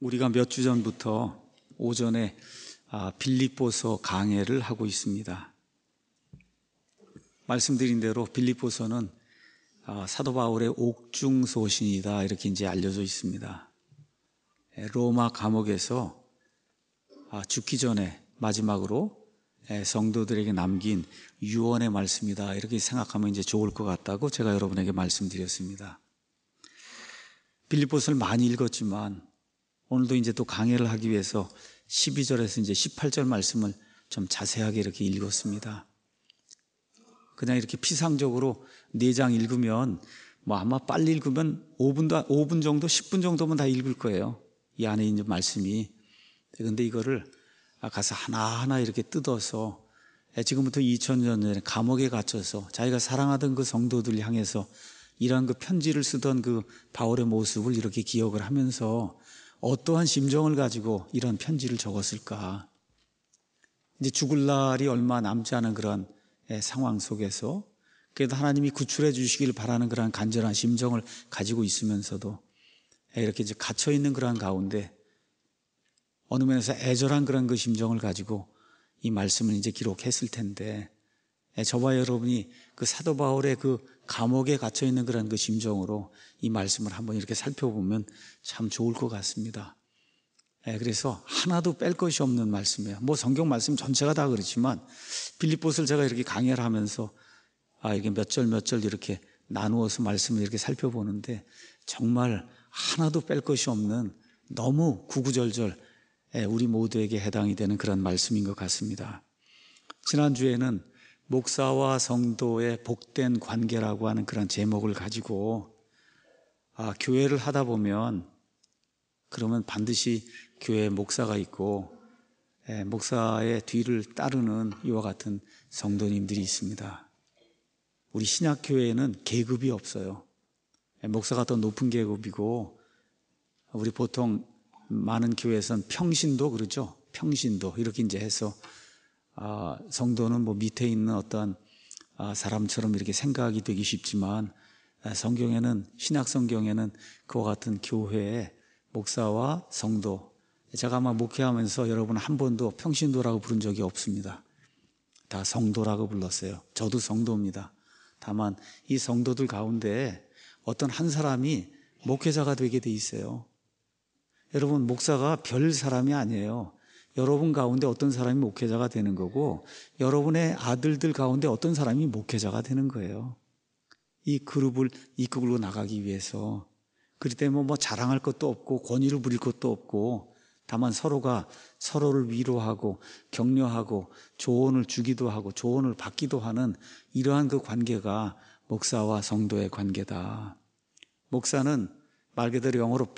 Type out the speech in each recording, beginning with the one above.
우리가 몇 주 전부터 오전에 빌립보서 강해를 하고 있습니다. 말씀드린 대로 빌립보서는 사도 바울의 옥중소신이다 이렇게 이제 알려져 있습니다. 로마 감옥에서 죽기 전에 마지막으로 성도들에게 남긴 유언의 말씀이다 이렇게 생각하면 이제 좋을 것 같다고 제가 여러분에게 말씀드렸습니다. 빌립보서를 많이 읽었지만 오늘도 이제 또 강해를 하기 위해서 12절에서 이제 18절 말씀을 좀 자세하게 이렇게 읽었습니다. 그냥 이렇게 피상적으로 4장 읽으면 아마 빨리 읽으면 5분 정도, 10분 정도면 다 읽을 거예요. 이 안에 있는 말씀이. 그런데 이거를 가서 하나하나 이렇게 뜯어서 지금부터 2000년 전에 감옥에 갇혀서 자기가 사랑하던 그 성도들 향해서 이러한 그 편지를 쓰던 그 바울의 모습을 이렇게 기억을 하면서 어떠한 심정을 가지고 이런 편지를 적었을까? 이제 죽을 날이 얼마 남지 않은 그런 상황 속에서 그래도 하나님이 구출해 주시길 바라는 그런 간절한 심정을 가지고 있으면서도 이렇게 이제 갇혀 있는 그런 가운데 어느 면에서 애절한 그런 그 심정을 가지고 이 말씀을 이제 기록했을 텐데 저와 여러분이 그 사도 바울의 그 감옥에 갇혀 있는 그런 그 심정으로 이 말씀을 한번 이렇게 살펴보면 참 좋을 것 같습니다. 그래서 하나도 뺄 것이 없는 말씀이에요. 성경 말씀 전체가 다 그렇지만 빌립보서를 제가 이렇게 강의를 하면서 이게 몇 절 이렇게 나누어서 말씀을 이렇게 살펴보는데 정말 하나도 뺄 것이 없는 너무 구구절절 우리 모두에게 해당이 되는 그런 말씀인 것 같습니다. 지난주에는 목사와 성도의 복된 관계라고 하는 그런 제목을 가지고 교회를 하다 보면 그러면 반드시 교회에 목사가 있고 목사의 뒤를 따르는 이와 같은 성도님들이 있습니다. 우리 신약교회에는 계급이 없어요. 목사가 더 높은 계급이고 우리 보통 많은 교회에서는 평신도 그러죠. 평신도 이렇게 이제 해서 성도는 밑에 있는 어떤 사람처럼 이렇게 생각이 되기 쉽지만 성경에는 신약 성경에는 그와 같은 교회에 목사와 성도 제가 아마 목회하면서 여러분 한 번도 평신도라고 부른 적이 없습니다. 다 성도라고 불렀어요. 저도 성도입니다. 다만 이 성도들 가운데 어떤 한 사람이 목회자가 되게 돼 있어요. 여러분 목사가 별 사람이 아니에요. 여러분 가운데 어떤 사람이 목회자가 되는 거고 여러분의 아들들 가운데 어떤 사람이 목회자가 되는 거예요. 이 그룹을 이끌고 나가기 위해서. 그렇기 때문에 자랑할 것도 없고 권위를 부릴 것도 없고 다만 서로가 서로를 위로하고 격려하고 조언을 주기도 하고 조언을 받기도 하는 이러한 그 관계가 목사와 성도의 관계다. 목사는 말 그대로 영어로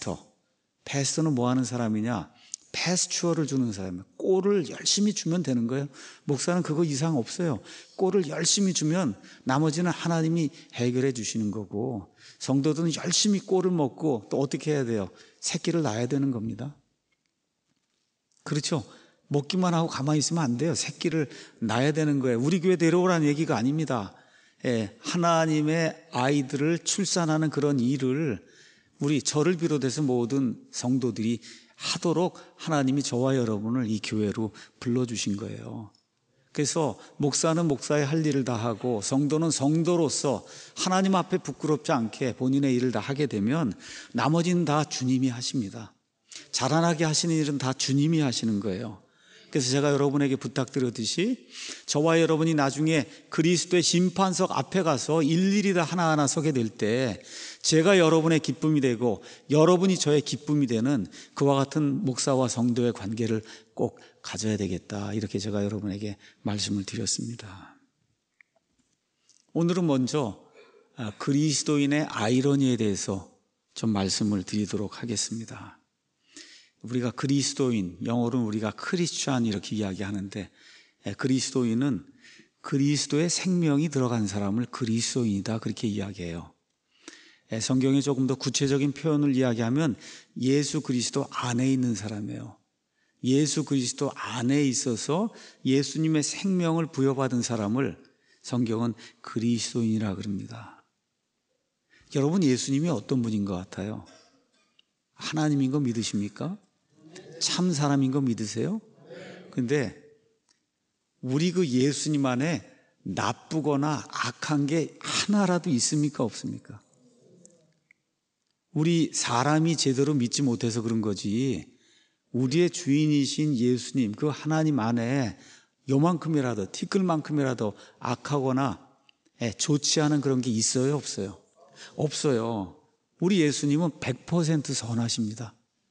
패스터는 뭐 하는 사람이냐? 패스추어를 주는 사람이에요. 꼴을 열심히 주면 되는 거예요. 목사는 그거 이상 없어요. 꼴을 열심히 주면 나머지는 하나님이 해결해 주시는 거고 성도들은 열심히 꼴을 먹고 또 어떻게 해야 돼요? 새끼를 낳아야 되는 겁니다. 그렇죠? 먹기만 하고 가만히 있으면 안 돼요. 새끼를 낳아야 되는 거예요. 우리 교회 데려오라는 얘기가 아닙니다. 하나님의 아이들을 출산하는 그런 일을 저를 비롯해서 모든 성도들이 하도록 하나님이 저와 여러분을 이 교회로 불러주신 거예요. 그래서 목사는 목사의 할 일을 다 하고 성도는 성도로서 하나님 앞에 부끄럽지 않게 본인의 일을 다 하게 되면 나머지는 다 주님이 하십니다. 자라나게 하시는 일은 다 주님이 하시는 거예요. 그래서 제가 여러분에게 부탁드렸듯이 저와 여러분이 나중에 그리스도의 심판석 앞에 가서 일일이 다 하나하나 서게 될 때 제가 여러분의 기쁨이 되고 여러분이 저의 기쁨이 되는 그와 같은 목사와 성도의 관계를 꼭 가져야 되겠다 이렇게 제가 여러분에게 말씀을 드렸습니다. 오늘은 먼저 그리스도인의 아이러니에 대해서 좀 말씀을 드리도록 하겠습니다. 우리가 그리스도인, 영어로는 우리가 크리스찬 이렇게 이야기하는데 그리스도인은 그리스도의 생명이 들어간 사람을 그리스도인이다 그렇게 이야기해요. 성경에 조금 더 구체적인 표현을 이야기하면 예수 그리스도 안에 있는 사람이에요. 예수 그리스도 안에 있어서 예수님의 생명을 부여받은 사람을 성경은 그리스도인이라 그럽니다. 여러분 예수님이 어떤 분인 것 같아요? 하나님인 거 믿으십니까? 참 사람인 거 믿으세요? 근데 우리 그 예수님 안에 나쁘거나 악한 게 하나라도 있습니까? 없습니까? 우리 사람이 제대로 믿지 못해서 그런 거지, 우리의 주인이신 예수님, 그 하나님 안에 요만큼이라도, 티끌만큼이라도 악하거나 좋지 않은 그런 게 있어요? 없어요? 없어요. 우리 예수님은 100% 선하십니다.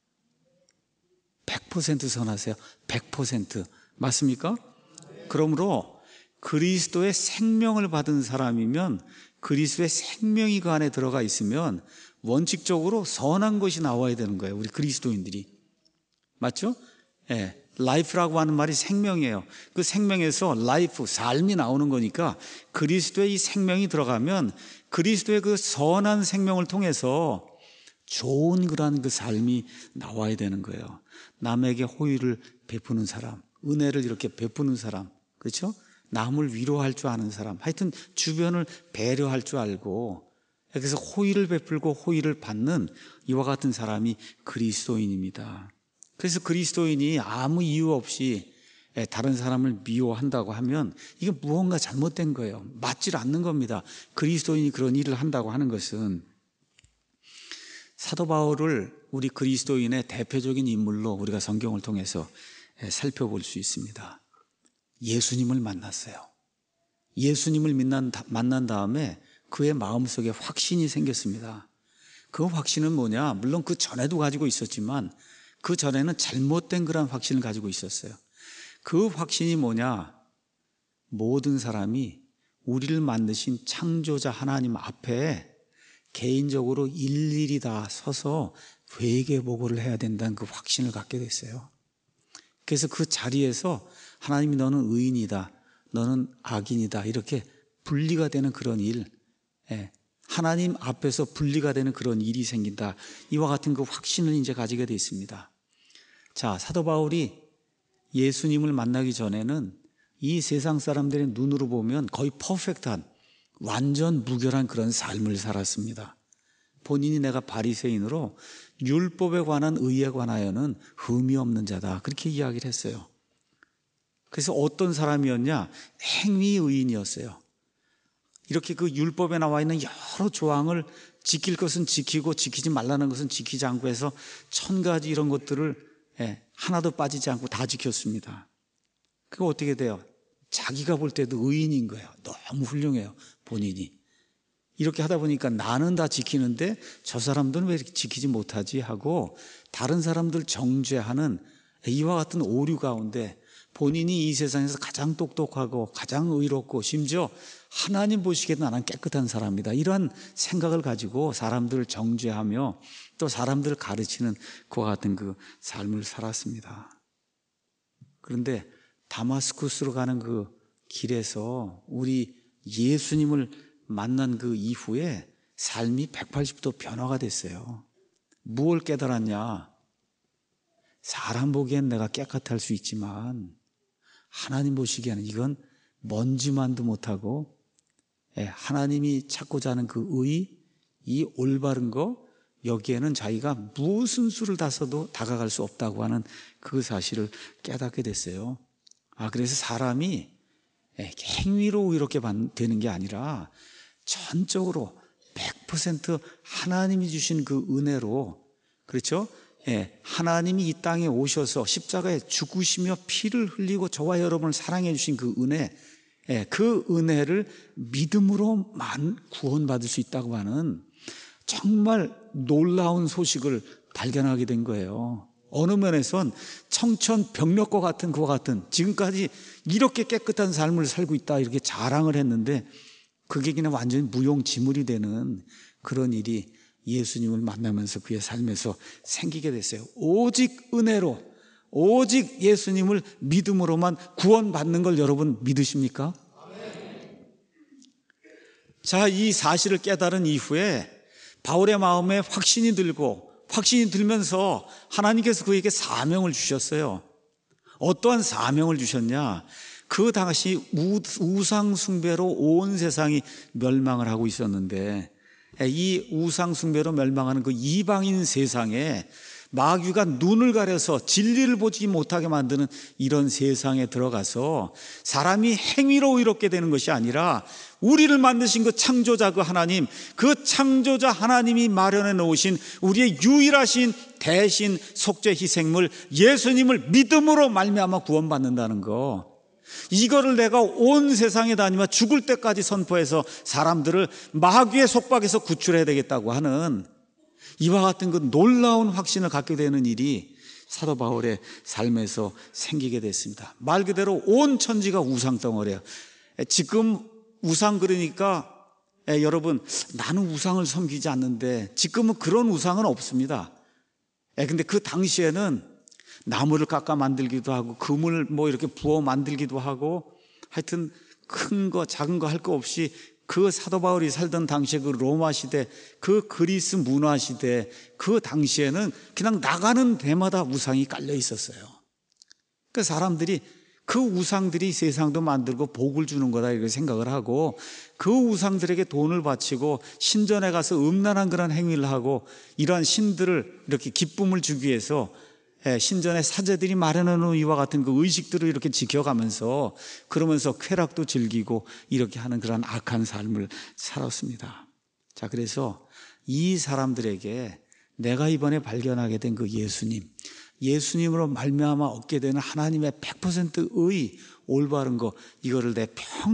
100% 선하세요. 100%. 맞습니까? 그러므로 그리스도의 생명을 받은 사람이면, 그리스도의 생명이 그 안에 들어가 있으면 원칙적으로 선한 것이 나와야 되는 거예요. 우리 그리스도인들이. 맞죠? 예. 라이프라고 하는 말이 생명이에요. 그 생명에서 라이프, 삶이 나오는 거니까 그리스도의 이 생명이 들어가면 그리스도의 그 선한 생명을 통해서 좋은 그러한 그 삶이 나와야 되는 거예요. 남에게 호의를 베푸는 사람, 은혜를 이렇게 베푸는 사람, 그렇죠? 남을 위로할 줄 아는 사람, 하여튼 주변을 배려할 줄 알고, 그래서 호의를 베풀고 호의를 받는 이와 같은 사람이 그리스도인입니다. 그래서 그리스도인이 아무 이유 없이 다른 사람을 미워한다고 하면 이게 무언가 잘못된 거예요. 맞질 않는 겁니다. 그리스도인이 그런 일을 한다고 하는 것은. 사도 바울을 우리 그리스도인의 대표적인 인물로 우리가 성경을 통해서 살펴볼 수 있습니다. 예수님을 만났어요. 예수님을 만난 다음에 그의 마음속에 확신이 생겼습니다. 그 확신은 뭐냐? 물론 그 전에도 가지고 있었지만 그 전에는 잘못된 그런 확신을 가지고 있었어요. 그 확신이 뭐냐? 모든 사람이 우리를 만드신 창조자 하나님 앞에 개인적으로 일일이 다 서서 회개 보고를 해야 된다는 그 확신을 갖게 됐어요. 그래서 그 자리에서 하나님이 너는 의인이다, 너는 악인이다, 이렇게 분리가 되는 그런 일, 하나님 앞에서 분리가 되는 그런 일이 생긴다, 이와 같은 그 확신을 이제 가지게 돼 있습니다. 자, 사도 바울이 예수님을 만나기 전에는 이 세상 사람들의 눈으로 보면 거의 퍼펙트한, 완전 무결한 그런 삶을 살았습니다. 본인이 내가 바리새인으로 율법에 관한 의에 관하여는 흠이 없는 자다, 그렇게 이야기를 했어요. 그래서 어떤 사람이었냐? 행위 의인이었어요. 이렇게 그 율법에 나와 있는 여러 조항을 지킬 것은 지키고 지키지 말라는 것은 지키지 않고 해서 1000가지 이런 것들을 하나도 빠지지 않고 다 지켰습니다. 그거 어떻게 돼요? 자기가 볼 때도 의인인 거예요. 너무 훌륭해요, 본인이. 이렇게 하다 보니까 나는 다 지키는데 저 사람들은 왜 이렇게 지키지 못하지 하고 다른 사람들 정죄하는 이와 같은 오류 가운데 본인이 이 세상에서 가장 똑똑하고 가장 의롭고 심지어 하나님 보시기에도 나는 깨끗한 사람이다, 이러한 생각을 가지고 사람들을 정죄하며 또 사람들을 가르치는 그와 같은 그 삶을 살았습니다. 그런데 다마스쿠스로 가는 그 길에서 우리 예수님을 만난 그 이후에 삶이 180도 변화가 됐어요. 무엇을 깨달았냐? 사람 보기엔 내가 깨끗할 수 있지만 하나님 보시기에는 이건 먼지만도 못하고 하나님이 찾고자 하는 그 의, 이 올바른 거, 여기에는 자기가 무슨 수를 다 써도 다가갈 수 없다고 하는 그 사실을 깨닫게 됐어요. 그래서 사람이 행위로 이렇게 되는 게 아니라 전적으로 100% 하나님이 주신 그 은혜로, 그렇죠? 하나님이 이 땅에 오셔서 십자가에 죽으시며 피를 흘리고 저와 여러분을 사랑해 주신 그 은혜, 그 은혜를 믿음으로만 구원받을 수 있다고 하는 정말 놀라운 소식을 발견하게 된 거예요. 어느 면에선 청천벽력과 같은 그와 같은, 지금까지 이렇게 깨끗한 삶을 살고 있다 이렇게 자랑을 했는데 그게 그냥 완전히 무용지물이 되는 그런 일이 예수님을 만나면서 그의 삶에서 생기게 됐어요. 오직 은혜로, 오직 예수님을 믿음으로만 구원받는 걸 여러분 믿으십니까? 자, 이 사실을 깨달은 이후에 바울의 마음에 확신이 들면서 하나님께서 그에게 사명을 주셨어요. 어떠한 사명을 주셨냐? 그 당시 우상 숭배로 온 세상이 멸망을 하고 있었는데 이 우상숭배로 멸망하는 그 이방인 세상에 마귀가 눈을 가려서 진리를 보지 못하게 만드는 이런 세상에 들어가서 사람이 행위로 의롭게 되는 것이 아니라 우리를 만드신 그 창조자 그 하나님, 그 창조자 하나님이 마련해 놓으신 우리의 유일하신 대신 속죄 희생물 예수님을 믿음으로 말미암아 구원받는다는 거, 이거를 내가 온 세상에 다니며 죽을 때까지 선포해서 사람들을 마귀의 속박에서 구출해야 되겠다고 하는 이와 같은 그 놀라운 확신을 갖게 되는 일이 사도 바울의 삶에서 생기게 됐습니다. 말 그대로 온 천지가 우상덩어리예요. 지금 우상 그러니까 여러분, 나는 우상을 섬기지 않는데, 지금은 그런 우상은 없습니다. 근데 그 당시에는 나무를 깎아 만들기도 하고 금을 뭐 이렇게 부어 만들기도 하고, 하여튼 큰 거 작은 거 할 거 없이 그 사도 바울이 살던 당시에 그 로마 시대, 그 그리스 문화 시대, 그 당시에는 그냥 나가는 데마다 우상이 깔려 있었어요. 그 사람들이 그 우상들이 세상도 만들고 복을 주는 거다 이렇게 생각을 하고, 그 우상들에게 돈을 바치고 신전에 가서 음란한 그런 행위를 하고, 이러한 신들을 이렇게 기쁨을 주기 위해서 신전의 사제들이 마련해 놓은 이와 같은 그 의식들을 이렇게 지켜가면서, 그러면서 쾌락도 즐기고 이렇게 하는 그런 악한 삶을 살았습니다. 자, 그래서 이 사람들에게 내가 이번에 발견하게 된 그 예수님으로 말미암아 얻게 되는 하나님의 100%의 올바른 거, 이거를 내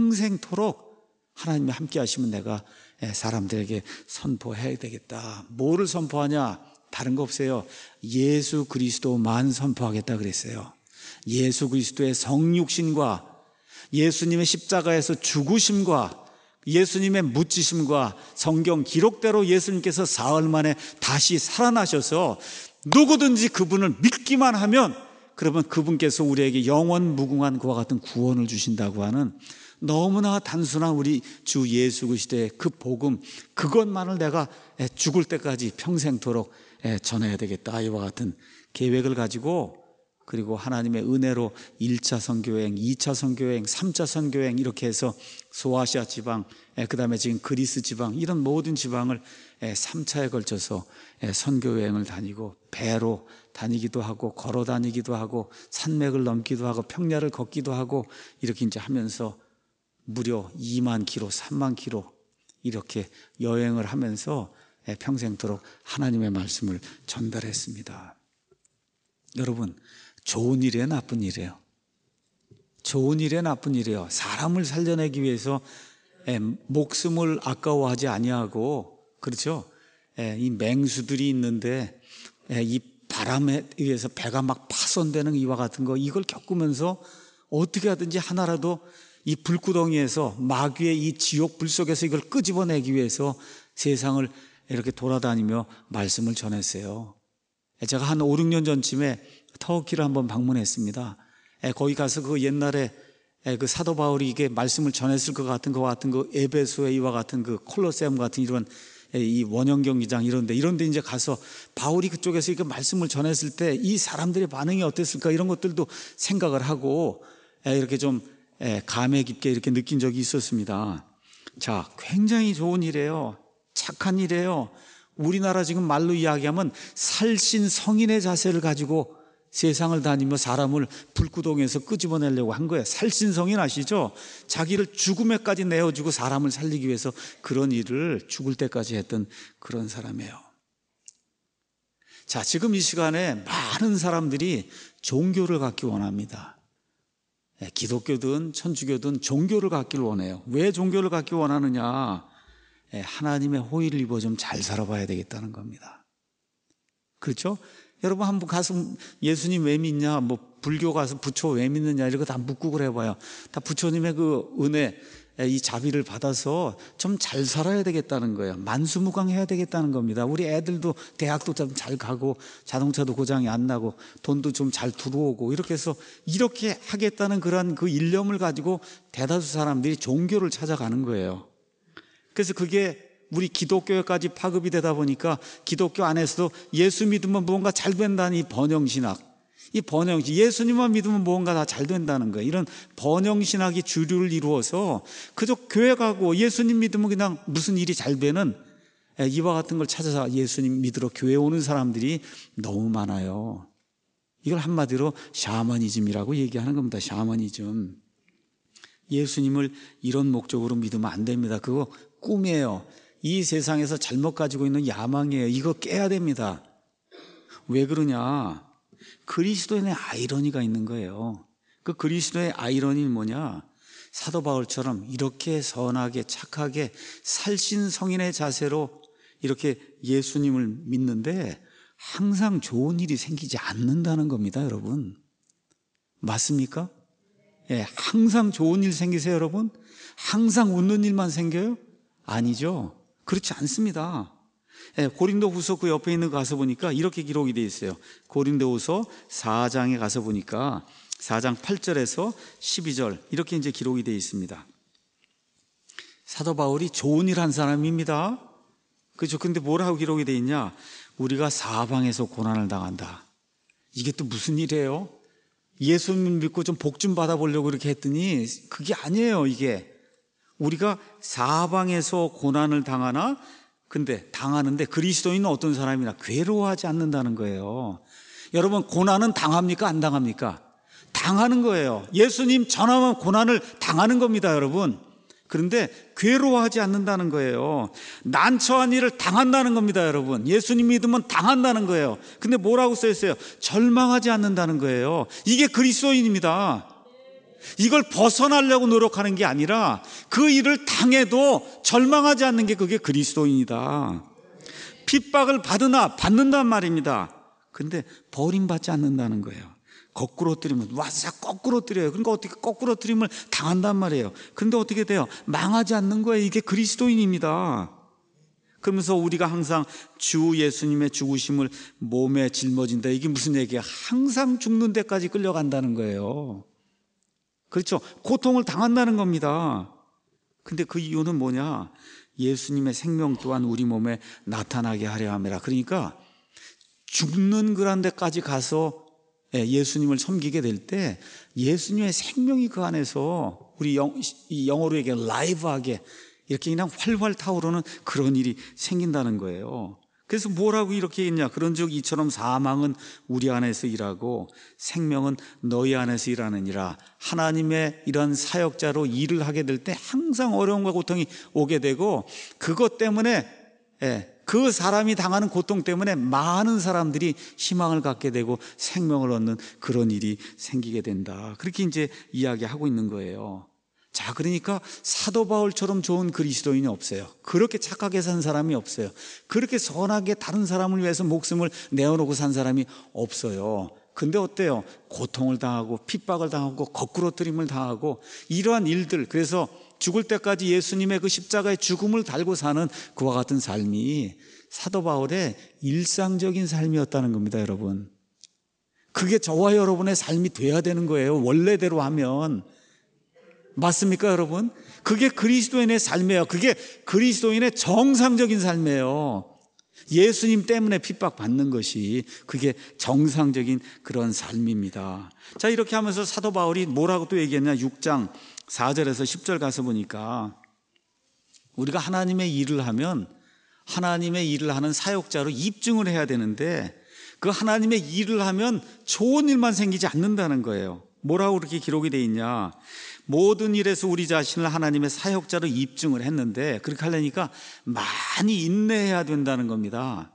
평생토록 하나님이 함께 하시면 내가 사람들에게 선포해야 되겠다. 뭐를 선포하냐? 다른 거 없어요. 예수 그리스도만 선포하겠다 그랬어요. 예수 그리스도의 성육신과 예수님의 십자가에서 죽으심과 예수님의 묻히심과 성경 기록대로 예수님께서 사흘 만에 다시 살아나셔서 누구든지 그분을 믿기만 하면, 그러면 그분께서 우리에게 영원 무궁한 그와 같은 구원을 주신다고 하는 너무나 단순한 우리 주 예수 그리스도의 그 복음, 그것만을 내가 죽을 때까지 평생토록 전해야 되겠다, 이와 같은 계획을 가지고, 그리고 하나님의 은혜로 1차 선교여행, 2차 선교여행, 3차 선교여행 이렇게 해서 소아시아 지방, 그 다음에 지금 그리스 지방, 이런 모든 지방을 3차에 걸쳐서 선교여행을 다니고, 배로 다니기도 하고 걸어 다니기도 하고 산맥을 넘기도 하고 평야를 걷기도 하고, 이렇게 이제 하면서 무려 2만 킬로, 3만 킬로 이렇게 여행을 하면서 평생토록 하나님의 말씀을 전달했습니다. 여러분, 좋은 일이에요, 나쁜 일이에요? 좋은 일이에요, 나쁜 일이에요? 사람을 살려내기 위해서 목숨을 아까워하지 아니하고, 그렇죠? 이 맹수들이 있는데 이 바람에 의해서 배가 막 파손되는 이와 같은 거, 이걸 겪으면서 어떻게 하든지 하나라도 이 불구덩이에서, 마귀의 이 지옥 불 속에서 이걸 끄집어내기 위해서 세상을 이렇게 돌아다니며 말씀을 전했어요. 제가 한 5, 6년 전쯤에 터키를 한번 방문했습니다. 거기 가서 그 옛날에 그 사도 바울이 이게 말씀을 전했을 것 같은 그 에베소의 이와 같은 그 콜로세움 같은 이런 이 원형 경기장 이런데 이제 가서 바울이 그쪽에서 이렇게 말씀을 전했을 때 이 사람들의 반응이 어땠을까, 이런 것들도 생각을 하고 이렇게 좀 감회 깊게 이렇게 느낀 적이 있었습니다. 자, 굉장히 좋은 일이에요. 착한 일이에요. 우리나라 지금 말로 이야기하면 살신 성인의 자세를 가지고 세상을 다니며 사람을 불구덩이에서 끄집어내려고 한 거예요. 살신 성인 아시죠? 자기를 죽음에까지 내어주고 사람을 살리기 위해서 그런 일을 죽을 때까지 했던 그런 사람이에요. 자, 지금 이 시간에 많은 사람들이 종교를 갖기 원합니다. 기독교든 천주교든 종교를 갖기를 원해요. 왜 종교를 갖기 원하느냐? 하나님의 호의를 입어 좀 잘 살아봐야 되겠다는 겁니다. 그렇죠? 여러분 한번 가서 예수님 왜 믿냐, 뭐 불교 가서 부처 왜 믿느냐, 이런 거 다 묻고 그래봐요. 다 부처님의 그 은혜, 이 자비를 받아서 좀 잘 살아야 되겠다는 거예요. 만수무강해야 되겠다는 겁니다. 우리 애들도 대학도 좀 잘 가고 자동차도 고장이 안 나고 돈도 좀 잘 들어오고, 이렇게 해서 이렇게 하겠다는 그런 그 일념을 가지고 대다수 사람들이 종교를 찾아가는 거예요. 그래서 그게 우리 기독교에까지 파급이 되다 보니까 기독교 안에서도 예수 믿으면 뭔가 잘 된다는 이 번영신학, 예수님만 믿으면 뭔가 다 잘 된다는 거예요. 이런 번영신학이 주류를 이루어서 그저 교회 가고 예수님 믿으면 그냥 무슨 일이 잘 되는 이와 같은 걸 찾아서 예수님 믿으러 교회 오는 사람들이 너무 많아요. 이걸 한마디로 샤머니즘이라고 얘기하는 겁니다. 샤머니즘. 예수님을 이런 목적으로 믿으면 안 됩니다. 그거 꿈이에요. 이 세상에서 잘못 가지고 있는 야망이에요. 이거 깨야 됩니다. 왜 그러냐? 그리스도인의 아이러니가 있는 거예요. 그 그리스도의 아이러니는 뭐냐? 사도 바울처럼 이렇게 선하게 착하게 살신성인의 자세로 이렇게 예수님을 믿는데 항상 좋은 일이 생기지 않는다는 겁니다, 여러분. 맞습니까? 예, 항상 좋은 일 생기세요, 여러분? 항상 웃는 일만 생겨요? 아니죠. 그렇지 않습니다. 예, 고린도후서 그 옆에 있는 거 가서 보니까 이렇게 기록이 되어 있어요. 고린도후서 4장에 가서 보니까 4장 8절에서 12절 이렇게 이제 기록이 되어 있습니다. 사도 바울이 좋은 일 한 사람입니다. 그렇죠. 근데 뭐라고 기록이 되어 있냐? 우리가 사방에서 고난을 당한다. 이게 또 무슨 일이에요? 예수님 믿고 좀 복 좀 받아보려고 이렇게 했더니 그게 아니에요. 이게 우리가 사방에서 고난을 당하나 근데 당하는데 그리스도인은 어떤 사람이나 괴로워하지 않는다는 거예요. 여러분, 고난은 당합니까? 안 당합니까? 당하는 거예요. 예수님 전하면 고난을 당하는 겁니다, 여러분. 그런데 괴로워하지 않는다는 거예요. 난처한 일을 당한다는 겁니다, 여러분. 예수님 믿으면 당한다는 거예요. 근데 뭐라고 써 있어요? 절망하지 않는다는 거예요. 이게 그리스도인입니다. 이걸 벗어나려고 노력하는 게 아니라 그 일을 당해도 절망하지 않는 게 그게 그리스도인이다. 핍박을 받으나 받는단 말입니다. 근데 버림받지 않는다는 거예요. 거꾸로 뜨리면 와서 거꾸로 뜨려요. 그러니까 어떻게 거꾸로 뜨림을 당한단 말이에요. 근데 어떻게 돼요? 망하지 않는 거예요. 이게 그리스도인입니다. 그러면서 우리가 항상 주 예수님의 죽으심을 몸에 짊어진다. 이게 무슨 얘기야? 항상 죽는 데까지 끌려간다는 거예요. 그렇죠. 고통을 당한다는 겁니다. 근데 그 이유는 뭐냐? 예수님의 생명 또한 우리 몸에 나타나게 하려 함이라. 그러니까 죽는 그런 데까지 가서 예수님을 섬기게 될 때 예수님의 생명이 그 안에서 우리 영어로 얘기하면 라이브하게 이렇게 그냥 활활 타오르는 그런 일이 생긴다는 거예요. 그래서 뭐라고 이렇게 했냐? 그런즉 이처럼 사망은 우리 안에서 일하고 생명은 너희 안에서 일하느니라. 하나님의 이런 사역자로 일을 하게 될 때 항상 어려움과 고통이 오게 되고 그것 때문에 그 사람이 당하는 고통 때문에 많은 사람들이 희망을 갖게 되고 생명을 얻는 그런 일이 생기게 된다. 그렇게 이제 이야기하고 있는 거예요. 자, 그러니까 사도 바울처럼 좋은 그리스도인이 없어요. 그렇게 착하게 산 사람이 없어요. 그렇게 선하게 다른 사람을 위해서 목숨을 내어놓고 산 사람이 없어요. 근데 어때요? 고통을 당하고 핍박을 당하고 거꾸로 뜨림을 당하고 이러한 일들, 그래서 죽을 때까지 예수님의 그 십자가의 죽음을 달고 사는 그와 같은 삶이 사도 바울의 일상적인 삶이었다는 겁니다, 여러분. 그게 저와 여러분의 삶이 돼야 되는 거예요. 원래대로 하면. 맞습니까, 여러분? 그게 그리스도인의 삶이에요. 그게 그리스도인의 정상적인 삶이에요. 예수님 때문에 핍박받는 것이 그게 정상적인 그런 삶입니다. 자, 이렇게 하면서 사도 바울이 뭐라고 또 얘기했냐? 6장 4절에서 10절 가서 보니까 우리가 하나님의 일을 하면 하나님의 일을 하는 사역자로 입증을 해야 되는데 그 하나님의 일을 하면 좋은 일만 생기지 않는다는 거예요. 뭐라고 그렇게 기록이 돼 있냐? 모든 일에서 우리 자신을 하나님의 사역자로 입증을 했는데 그렇게 하려니까 많이 인내해야 된다는 겁니다.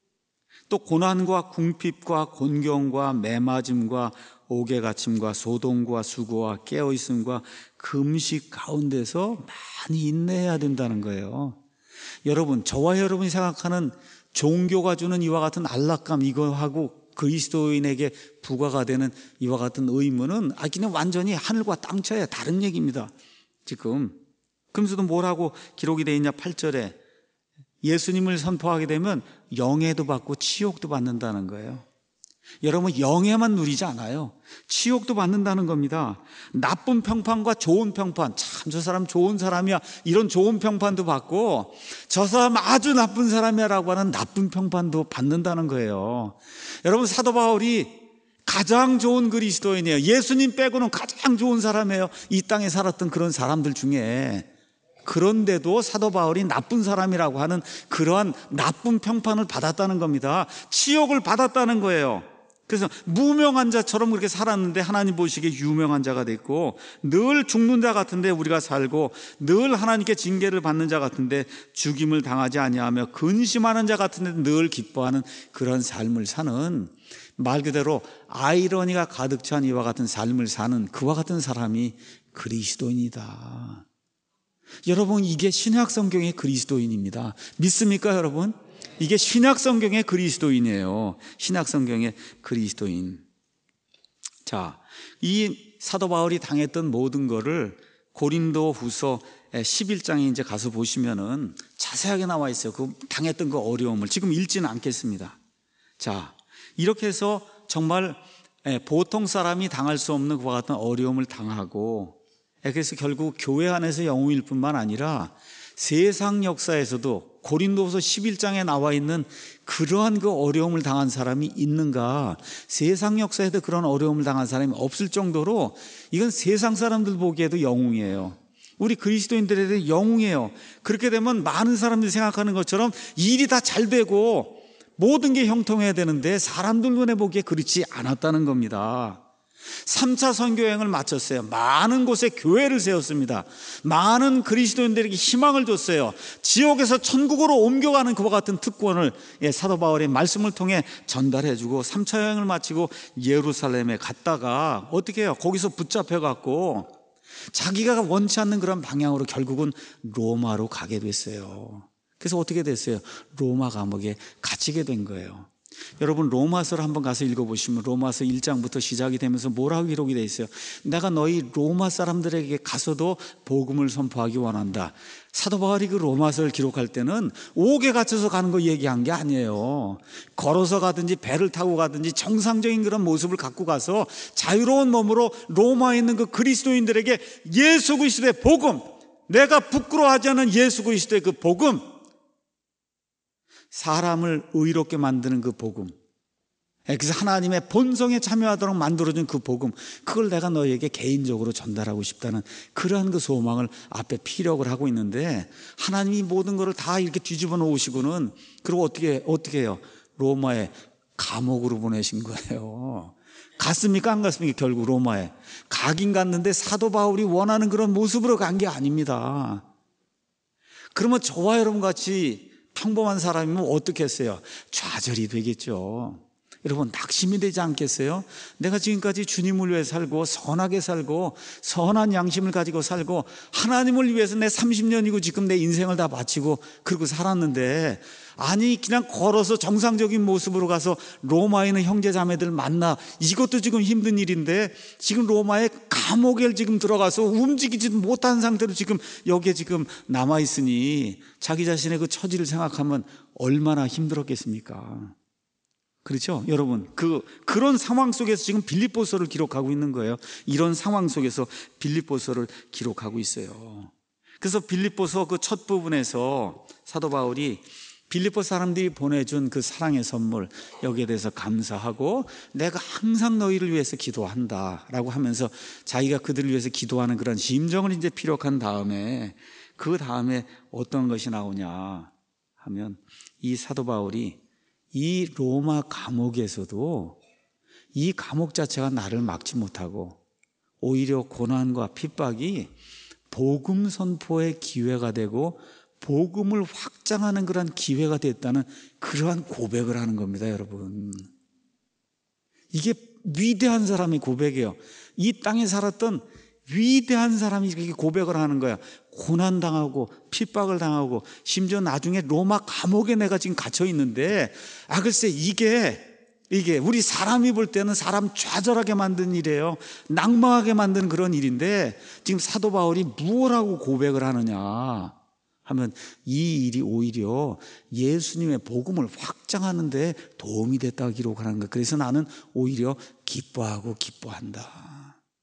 또 고난과 궁핍과 곤경과 매맞음과 옥에갇힘과 소동과 수고와 깨어있음과 금식 가운데서 많이 인내해야 된다는 거예요. 여러분, 저와 여러분이 생각하는 종교가 주는 이와 같은 안락감, 이거하고 그리스도인에게 부과가 되는 이와 같은 의무는 그냥 완전히 하늘과 땅 차이의 다른 얘기입니다. 지금 그러면서도 뭐라고 기록이 되어 있냐? 8절에 예수님을 선포하게 되면 영예도 받고 치욕도 받는다는 거예요. 여러분, 영예만 누리지 않아요. 치욕도 받는다는 겁니다. 나쁜 평판과 좋은 평판, 참 저 사람 좋은 사람이야, 이런 좋은 평판도 받고 저 사람 아주 나쁜 사람이야 라고 하는 나쁜 평판도 받는다는 거예요. 여러분, 사도 바울이 가장 좋은 그리스도인이에요. 예수님 빼고는 가장 좋은 사람이에요. 이 땅에 살았던 그런 사람들 중에. 그런데도 사도 바울이 나쁜 사람이라고 하는 그러한 나쁜 평판을 받았다는 겁니다. 치욕을 받았다는 거예요. 그래서 무명한 자처럼 그렇게 살았는데 하나님 보시기에 유명한 자가 됐고, 늘 죽는 자 같은데 우리가 살고, 늘 하나님께 징계를 받는 자 같은데 죽임을 당하지 아니하며, 근심하는 자 같은데 늘 기뻐하는 그런 삶을 사는, 말 그대로 아이러니가 가득 찬 이와 같은 삶을 사는 그와 같은 사람이 그리스도인이다. 여러분, 이게 신약 성경의 그리스도인입니다. 믿습니까, 여러분? 이게 신약 성경의 그리스도인이에요. 신약 성경의 그리스도인. 자, 이 사도 바울이 당했던 모든 거를 고린도 후서 11장에 이제 가서 보시면은 자세하게 나와 있어요. 그 당했던 그 어려움을 지금 읽지는 않겠습니다. 자, 이렇게 해서 정말 보통 사람이 당할 수 없는 그와 같은 어려움을 당하고, 그래서 결국 교회 안에서 영웅일 뿐만 아니라 세상 역사에서도 고린도후서 11장에 나와 있는 그러한 그 어려움을 당한 사람이 있는가? 세상 역사에도 그런 어려움을 당한 사람이 없을 정도로 이건 세상 사람들 보기에도 영웅이에요. 우리 그리스도인들에 대해 영웅이에요. 그렇게 되면 많은 사람들이 생각하는 것처럼 일이 다 잘 되고 모든 게 형통해야 되는데 사람들 눈에 보기에 그렇지 않았다는 겁니다. 3차 선교여행을 마쳤어요. 많은 곳에 교회를 세웠습니다. 많은 그리스도인들에게 희망을 줬어요. 지옥에서 천국으로 옮겨가는 그와 같은 특권을 사도 바울의 말씀을 통해 전달해주고 3차 여행을 마치고 예루살렘에 갔다가 어떻게 해요? 거기서 붙잡혀갖고 자기가 원치 않는 그런 방향으로 결국은 로마로 가게 됐어요. 그래서 어떻게 됐어요? 로마 감옥에 갇히게 된 거예요. 여러분, 로마서를 한번 가서 읽어보시면 로마서 1장부터 시작이 되면서 뭐라고 기록이 되어 있어요? 내가 너희 로마 사람들에게 가서도 복음을 선포하기 원한다. 사도 바울이 그 로마서를 기록할 때는 옥에 갇혀서 가는 거 얘기한 게 아니에요. 걸어서 가든지 배를 타고 가든지 정상적인 그런 모습을 갖고 가서 자유로운 몸으로 로마에 있는 그 그리스도인들에게 예수 그리스도의 복음, 내가 부끄러워하지 않은 예수 그리스도의 그 복음, 사람을 의롭게 만드는 그 복음, 그래서 하나님의 본성에 참여하도록 만들어준 그 복음, 그걸 내가 너에게 개인적으로 전달하고 싶다는 그러한 그 소망을 앞에 피력을 하고 있는데, 하나님이 모든 것을 다 이렇게 뒤집어 놓으시고는 그리고 어떻게 해요? 로마에 감옥으로 보내신 거예요. 갔습니까? 안 갔습니까? 결국 로마에 가긴 갔는데 사도 바울이 원하는 그런 모습으로 간 게 아닙니다. 그러면 저와 여러분 같이 평범한 사람이면 어떻게 했어요? 좌절이 되겠죠. 여러분, 낙심이 되지 않겠어요? 내가 지금까지 주님을 위해 살고 선하게 살고 선한 양심을 가지고 살고 하나님을 위해서 내 30년이고 지금 내 인생을 다 바치고 그러고 살았는데, 아니 그냥 걸어서 정상적인 모습으로 가서 로마에 있는 형제 자매들 만나, 이것도 지금 힘든 일인데 지금 로마의 감옥에 지금 들어가서 움직이지 못한 상태로 지금 여기에 지금 남아있으니 자기 자신의 그 처지를 생각하면 얼마나 힘들었겠습니까? 그렇죠? 여러분, 그런 상황 속에서 지금 빌립보서를 기록하고 있는 거예요. 이런 상황 속에서 빌립보서를 기록하고 있어요. 그래서 빌립보서 그 첫 부분에서 사도 바울이 빌립보 사람들이 보내준 그 사랑의 선물, 여기에 대해서 감사하고 내가 항상 너희를 위해서 기도한다 라고 하면서 자기가 그들을 위해서 기도하는 그런 심정을 이제 피력한 다음에, 그 다음에 어떤 것이 나오냐 하면, 이 사도 바울이 이 로마 감옥에서도 이 감옥 자체가 나를 막지 못하고 오히려 고난과 핍박이 복음 선포의 기회가 되고 복음을 확장하는 그런 기회가 됐다는 그러한 고백을 하는 겁니다, 여러분. 이게 위대한 사람의 고백이에요. 이 땅에 살았던 위대한 사람이 이렇게 고백을 하는 거야. 고난당하고 핍박을 당하고 심지어 나중에 로마 감옥에 내가 지금 갇혀 있는데, 글쎄 이게 우리 사람이 볼 때는 사람 좌절하게 만든 일이에요. 낭망하게 만든 그런 일인데, 지금 사도 바울이 무엇라고 고백을 하느냐 하면, 이 일이 오히려 예수님의 복음을 확장하는 데 도움이 됐다고 기록하는 거예요. 그래서 나는 오히려 기뻐하고 기뻐한다.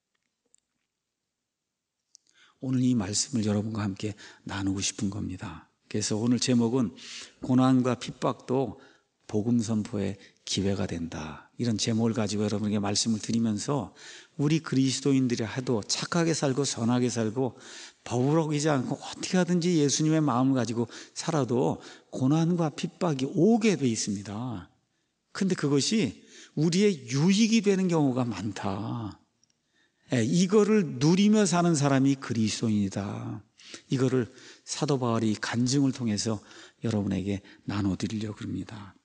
오늘 이 말씀을 여러분과 함께 나누고 싶은 겁니다. 그래서 오늘 제목은 고난과 핍박도 복음 선포의 기회가 된다. 이런 제목을 가지고 여러분에게 말씀을 드리면서 우리 그리스도인들이 해도 착하게 살고 선하게 살고 버부럭이지 않고 어떻게 하든지 예수님의 마음을 가지고 살아도 고난과 핍박이 오게 돼 있습니다. 근데 그것이 우리의 유익이 되는 경우가 많다. 이거를 누리며 사는 사람이 그리스도인이다. 이거를 사도 바울이 간증을 통해서 여러분에게 나눠드리려고 합니다.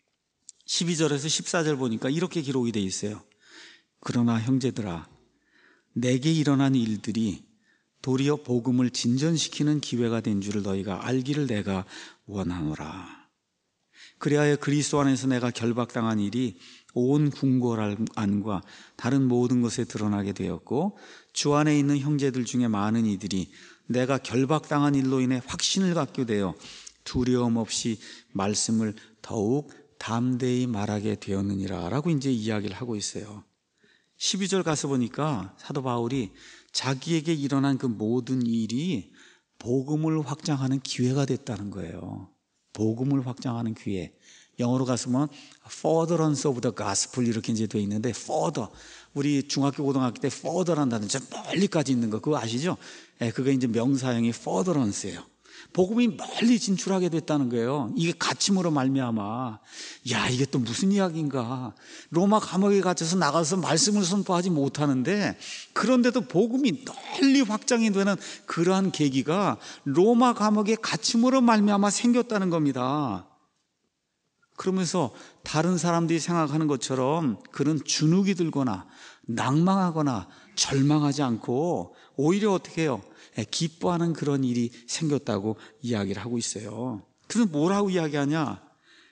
12절에서 14절 보니까 이렇게 기록이 되어 있어요. 그러나 형제들아, 내게 일어난 일들이 도리어 복음을 진전시키는 기회가 된 줄을 너희가 알기를 내가 원하노라. 그리하여 그리스도 안에서 내가 결박당한 일이 온 궁궐 안과 다른 모든 것에 드러나게 되었고, 주 안에 있는 형제들 중에 많은 이들이 내가 결박당한 일로 인해 확신을 갖게 되어 두려움 없이 말씀을 더욱 담대히 말하게 되었느니라 라고 이제 이야기를 하고 있어요. 12절 가서 보니까 사도 바울이 자기에게 일어난 그 모든 일이 복음을 확장하는 기회가 됐다는 거예요. 복음을 확장하는 기회. 영어로 가서 보면 furtherance of the gospel 이렇게 이제 되어 있는데, further, 우리 중학교 고등학교 때 further란다는 저 멀리까지 있는 거 그거 아시죠? 그게 이제 명사형이 furtherance예요. 복음이 멀리 진출하게 됐다는 거예요. 이게 갇힘으로 말미암아. 야, 이게 또 무슨 이야기인가. 로마 감옥에 갇혀서 나가서 말씀을 선포하지 못하는데, 그런데도 복음이 널리 확장이 되는 그러한 계기가 로마 감옥의 갇힘으로 말미암아 생겼다는 겁니다. 그러면서 다른 사람들이 생각하는 것처럼 그는 주눅이 들거나 낭망하거나 절망하지 않고 오히려 어떻게 해요? 기뻐하는 그런 일이 생겼다고 이야기를 하고 있어요. 그래서 뭐라고 이야기하냐?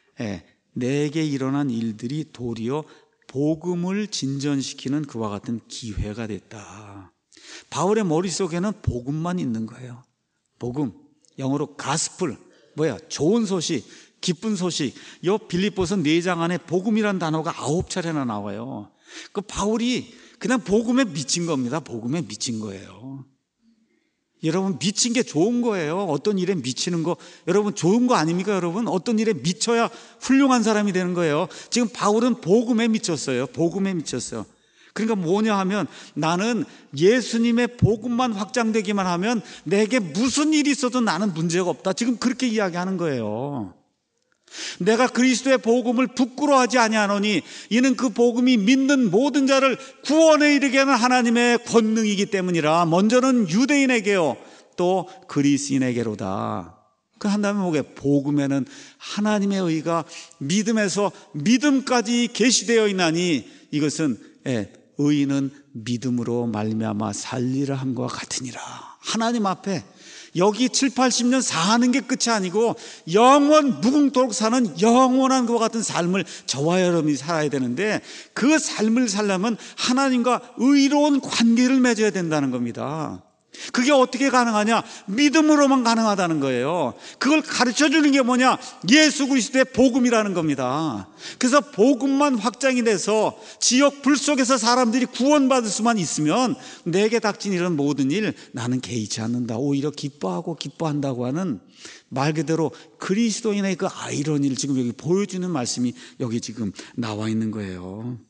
내게 일어난 일들이 도리어 복음을 진전시키는 그와 같은 기회가 됐다. 바울의 머릿속에는 복음만 있는 거예요. 복음, 영어로 가스플, 좋은 소식, 기쁜 소식. 이 빌립보서 4장 안에 복음이란 단어가 9차례나 나와요. 그 바울이 그냥 복음에 미친 겁니다. 복음에 미친 거예요. 여러분, 미친 게 좋은 거예요. 어떤 일에 미치는 거 여러분 좋은 거 아닙니까? 여러분, 어떤 일에 미쳐야 훌륭한 사람이 되는 거예요. 지금 바울은 복음에 미쳤어요. 복음에 미쳤어요. 그러니까 뭐냐 하면, 나는 예수님의 복음만 확장되기만 하면 내게 무슨 일이 있어도 나는 문제가 없다. 지금 그렇게 이야기하는 거예요. 내가 그리스도의 복음을 부끄러워하지 아니하노니 이는 그 복음이 믿는 모든 자를 구원에 이르게 하는 하나님의 권능이기 때문이라. 먼저는 유대인에게요, 또 그리스인에게로다. 그 한다면 뭐게? 복음에는 하나님의 의가 믿음에서 믿음까지 계시되어 있나니 이것은 의인은 믿음으로 말미암아 살리라 함과 같으니라. 하나님 앞에 여기 7, 80년 사는 게 끝이 아니고 영원 무궁토록 사는 영원한 것과 같은 삶을 저와 여러분이 살아야 되는데, 그 삶을 살려면 하나님과 의로운 관계를 맺어야 된다는 겁니다. 그게 어떻게 가능하냐? 믿음으로만 가능하다는 거예요. 그걸 가르쳐주는 게 뭐냐? 예수 그리스도의 복음이라는 겁니다. 그래서 복음만 확장이 돼서 지역 불 속에서 사람들이 구원받을 수만 있으면 내게 닥친 이런 모든 일 나는 개의치 않는다. 오히려 기뻐한다고 하는, 말 그대로 그리스도인의 그 아이러니를 지금 여기 보여주는 말씀이 여기 지금 나와 있는 거예요.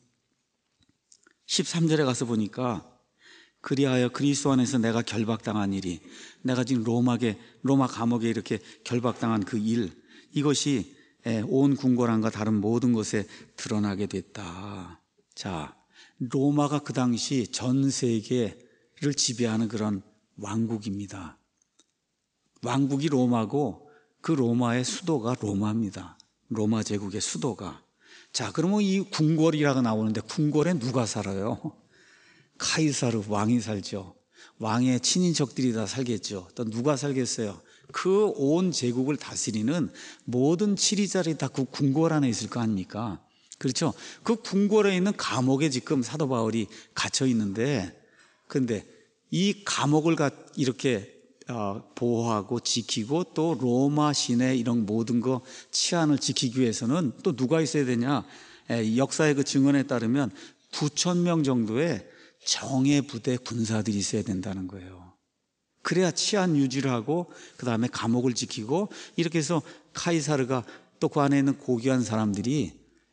13절에 가서 보니까, 그리하여 그리스도 안에서 내가 결박당한 일이, 내가 지금 로마 감옥에 이렇게 결박당한 그 일, 이것이 온 궁궐안과 다른 모든 곳에 드러나게 됐다. 자, 로마가 그 당시 전 세계를 지배하는 그런 왕국입니다. 왕국이 로마고 그 로마의 수도가 로마입니다. 로마 제국의 수도가. 자, 그러면 이 궁궐이라고 나오는데 궁궐에 누가 살아요? 카이사르 왕이 살죠. 왕의 친인척들이 다 살겠죠. 또 누가 살겠어요? 그 온 제국을 다스리는 모든 치리자들이 다 그 궁궐 안에 있을 거 아닙니까? 그렇죠? 그 궁궐에 있는 감옥에 지금 사도 바울이 갇혀 있는데, 근데 이 감옥을 이렇게 보호하고 지키고 또 로마 시내 이런 모든 거 치안을 지키기 위해서는 또 누가 있어야 되냐? 역사의 그 증언에 따르면 9,000명 정도의 정예 부대 군사들이 있어야 된다는 거예요. 그래야 치안 유지를 하고 그 다음에 감옥을 지키고, 이렇게 해서 카이사르가 또 그 안에 있는 고귀한 사람들이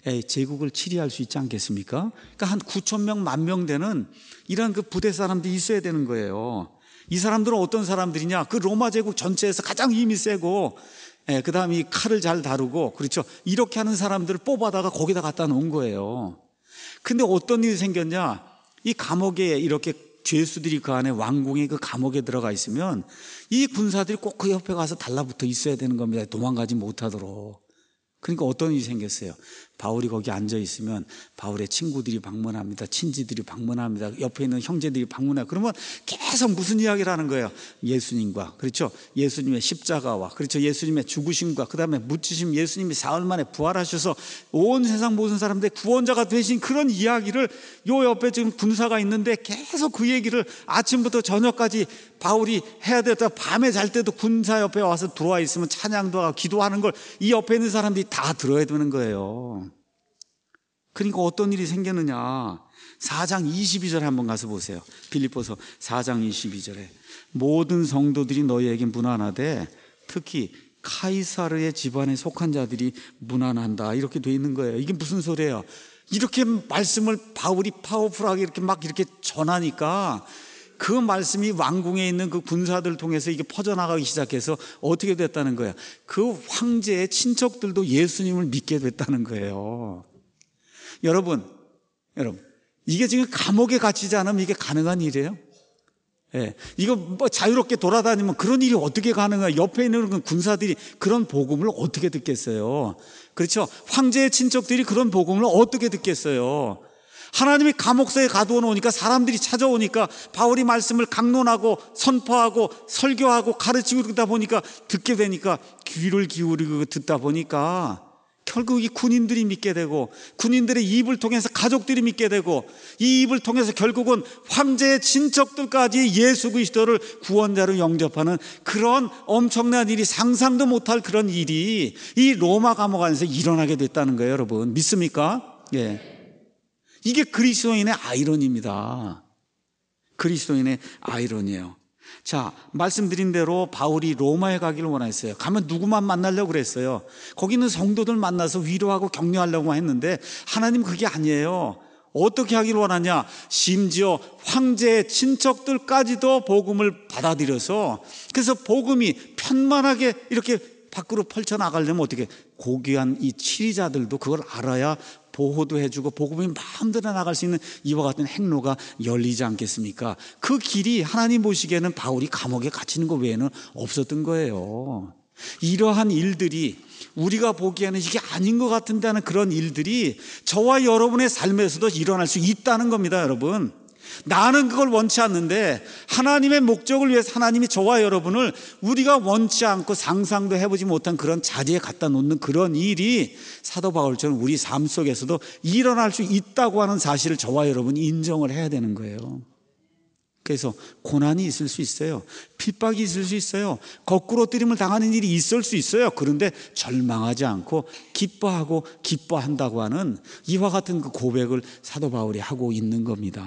제국을 치리할 수 있지 않겠습니까? 그러니까 한 9천 명, 10,000명 되는 이런 그 부대 사람들이 있어야 되는 거예요. 이 사람들은 어떤 사람들이냐? 그 로마 제국 전체에서 가장 힘이 세고, 그 다음에 이 칼을 잘 다루고, 그렇죠? 이렇게 하는 사람들을 뽑아다가 거기다 갖다 놓은 거예요. 근데 어떤 일이 생겼냐? 이 감옥에 이렇게 죄수들이 그 안에 왕궁의 그 감옥에 들어가 있으면 이 군사들이 꼭 그 옆에 가서 달라붙어 있어야 되는 겁니다. 도망가지 못하도록. 그러니까 어떤 일이 생겼어요. 바울이 거기 앉아 있으면 바울의 친구들이 방문합니다. 친지들이 방문합니다. 옆에 있는 형제들이 방문해요. 그러면 계속 무슨 이야기를 하는 거예요? 예수님과, 그렇죠? 예수님의 십자가와, 그렇죠? 예수님의 죽으심과, 그 다음에 묻히심, 예수님이 사흘 만에 부활하셔서 온 세상 모든 사람들의 구원자가 되신 그런 이야기를 요 옆에 지금 군사가 있는데 계속 그 얘기를 아침부터 저녁까지 바울이 해야 되다. 밤에 잘 때도 군사 옆에 와서 들어와 있으면 찬양도 하고 기도하는 걸 이 옆에 있는 사람들이 다 들어야 되는 거예요. 그러니까 어떤 일이 생겼느냐? 4장 22절에 한번 가서 보세요. 빌립보서 4장 22절에 모든 성도들이 너희에게 문안하되 특히 카이사르의 집안에 속한 자들이 문안한다, 이렇게 돼 있는 거예요. 이게 무슨 소리예요? 이렇게 말씀을 바울이 파워풀하게 이렇게 막 이렇게 전하니까 그 말씀이 왕궁에 있는 그 군사들 통해서 이게 퍼져나가기 시작해서 어떻게 됐다는 거야? 그 황제의 친척들도 예수님을 믿게 됐다는 거예요. 여러분, 이게 지금 감옥에 갇히지 않으면 이게 가능한 일이에요? 이거 뭐 자유롭게 돌아다니면 그런 일이 어떻게 가능해요? 옆에 있는 군사들이 그런 복음을 어떻게 듣겠어요? 그렇죠? 황제의 친척들이 그런 복음을 어떻게 듣겠어요? 하나님이 감옥서에 가두어 놓으니까 사람들이 찾아오니까 바울이 말씀을 강론하고 선포하고 설교하고 가르치고 그러다 보니까 듣게 되니까 귀를 기울이고 듣다 보니까 결국 이 군인들이 믿게 되고 군인들의 입을 통해서 가족들이 믿게 되고 이 입을 통해서 결국은 황제의 친척들까지 예수 그리스도를 구원자로 영접하는 그런 엄청난 일이, 상상도 못할 그런 일이 이 로마 감옥 안에서 일어나게 됐다는 거예요. 여러분 믿습니까? 예. 이게 그리스도인의 아이러니입니다. 그리스도인의 아이러니예요. 자, 말씀드린 대로 바울이 로마에 가기를 원했어요. 가면 누구만 만나려고 그랬어요. 거기 있는 성도들 만나서 위로하고 격려하려고 했는데 하나님 그게 아니에요. 어떻게 하기를 원하냐? 심지어 황제의 친척들까지도 복음을 받아들여서, 그래서 복음이 편만하게 이렇게 밖으로 펼쳐나가려면 어떻게, 고귀한 이 치리자들도 그걸 알아야 보호도 해주고 복음이 마음대로 나갈 수 있는 이와 같은 행로가 열리지 않겠습니까? 그 길이 하나님 보시기에는 바울이 감옥에 갇히는 것 외에는 없었던 거예요. 이러한 일들이 우리가 보기에는 이게 아닌 것 같은데 하는 그런 일들이 저와 여러분의 삶에서도 일어날 수 있다는 겁니다. 여러분, 나는 그걸 원치 않는데 하나님의 목적을 위해서 하나님이 저와 여러분을 우리가 원치 않고 상상도 해보지 못한 그런 자리에 갖다 놓는 그런 일이 사도 바울처럼 우리 삶 속에서도 일어날 수 있다고 하는 사실을 저와 여러분이 인정을 해야 되는 거예요. 그래서 고난이 있을 수 있어요. 핍박이 있을 수 있어요. 거꾸로 뜨림을 당하는 일이 있을 수 있어요. 그런데 절망하지 않고 기뻐하고 기뻐한다고 하는 이와 같은 그 고백을 사도 바울이 하고 있는 겁니다.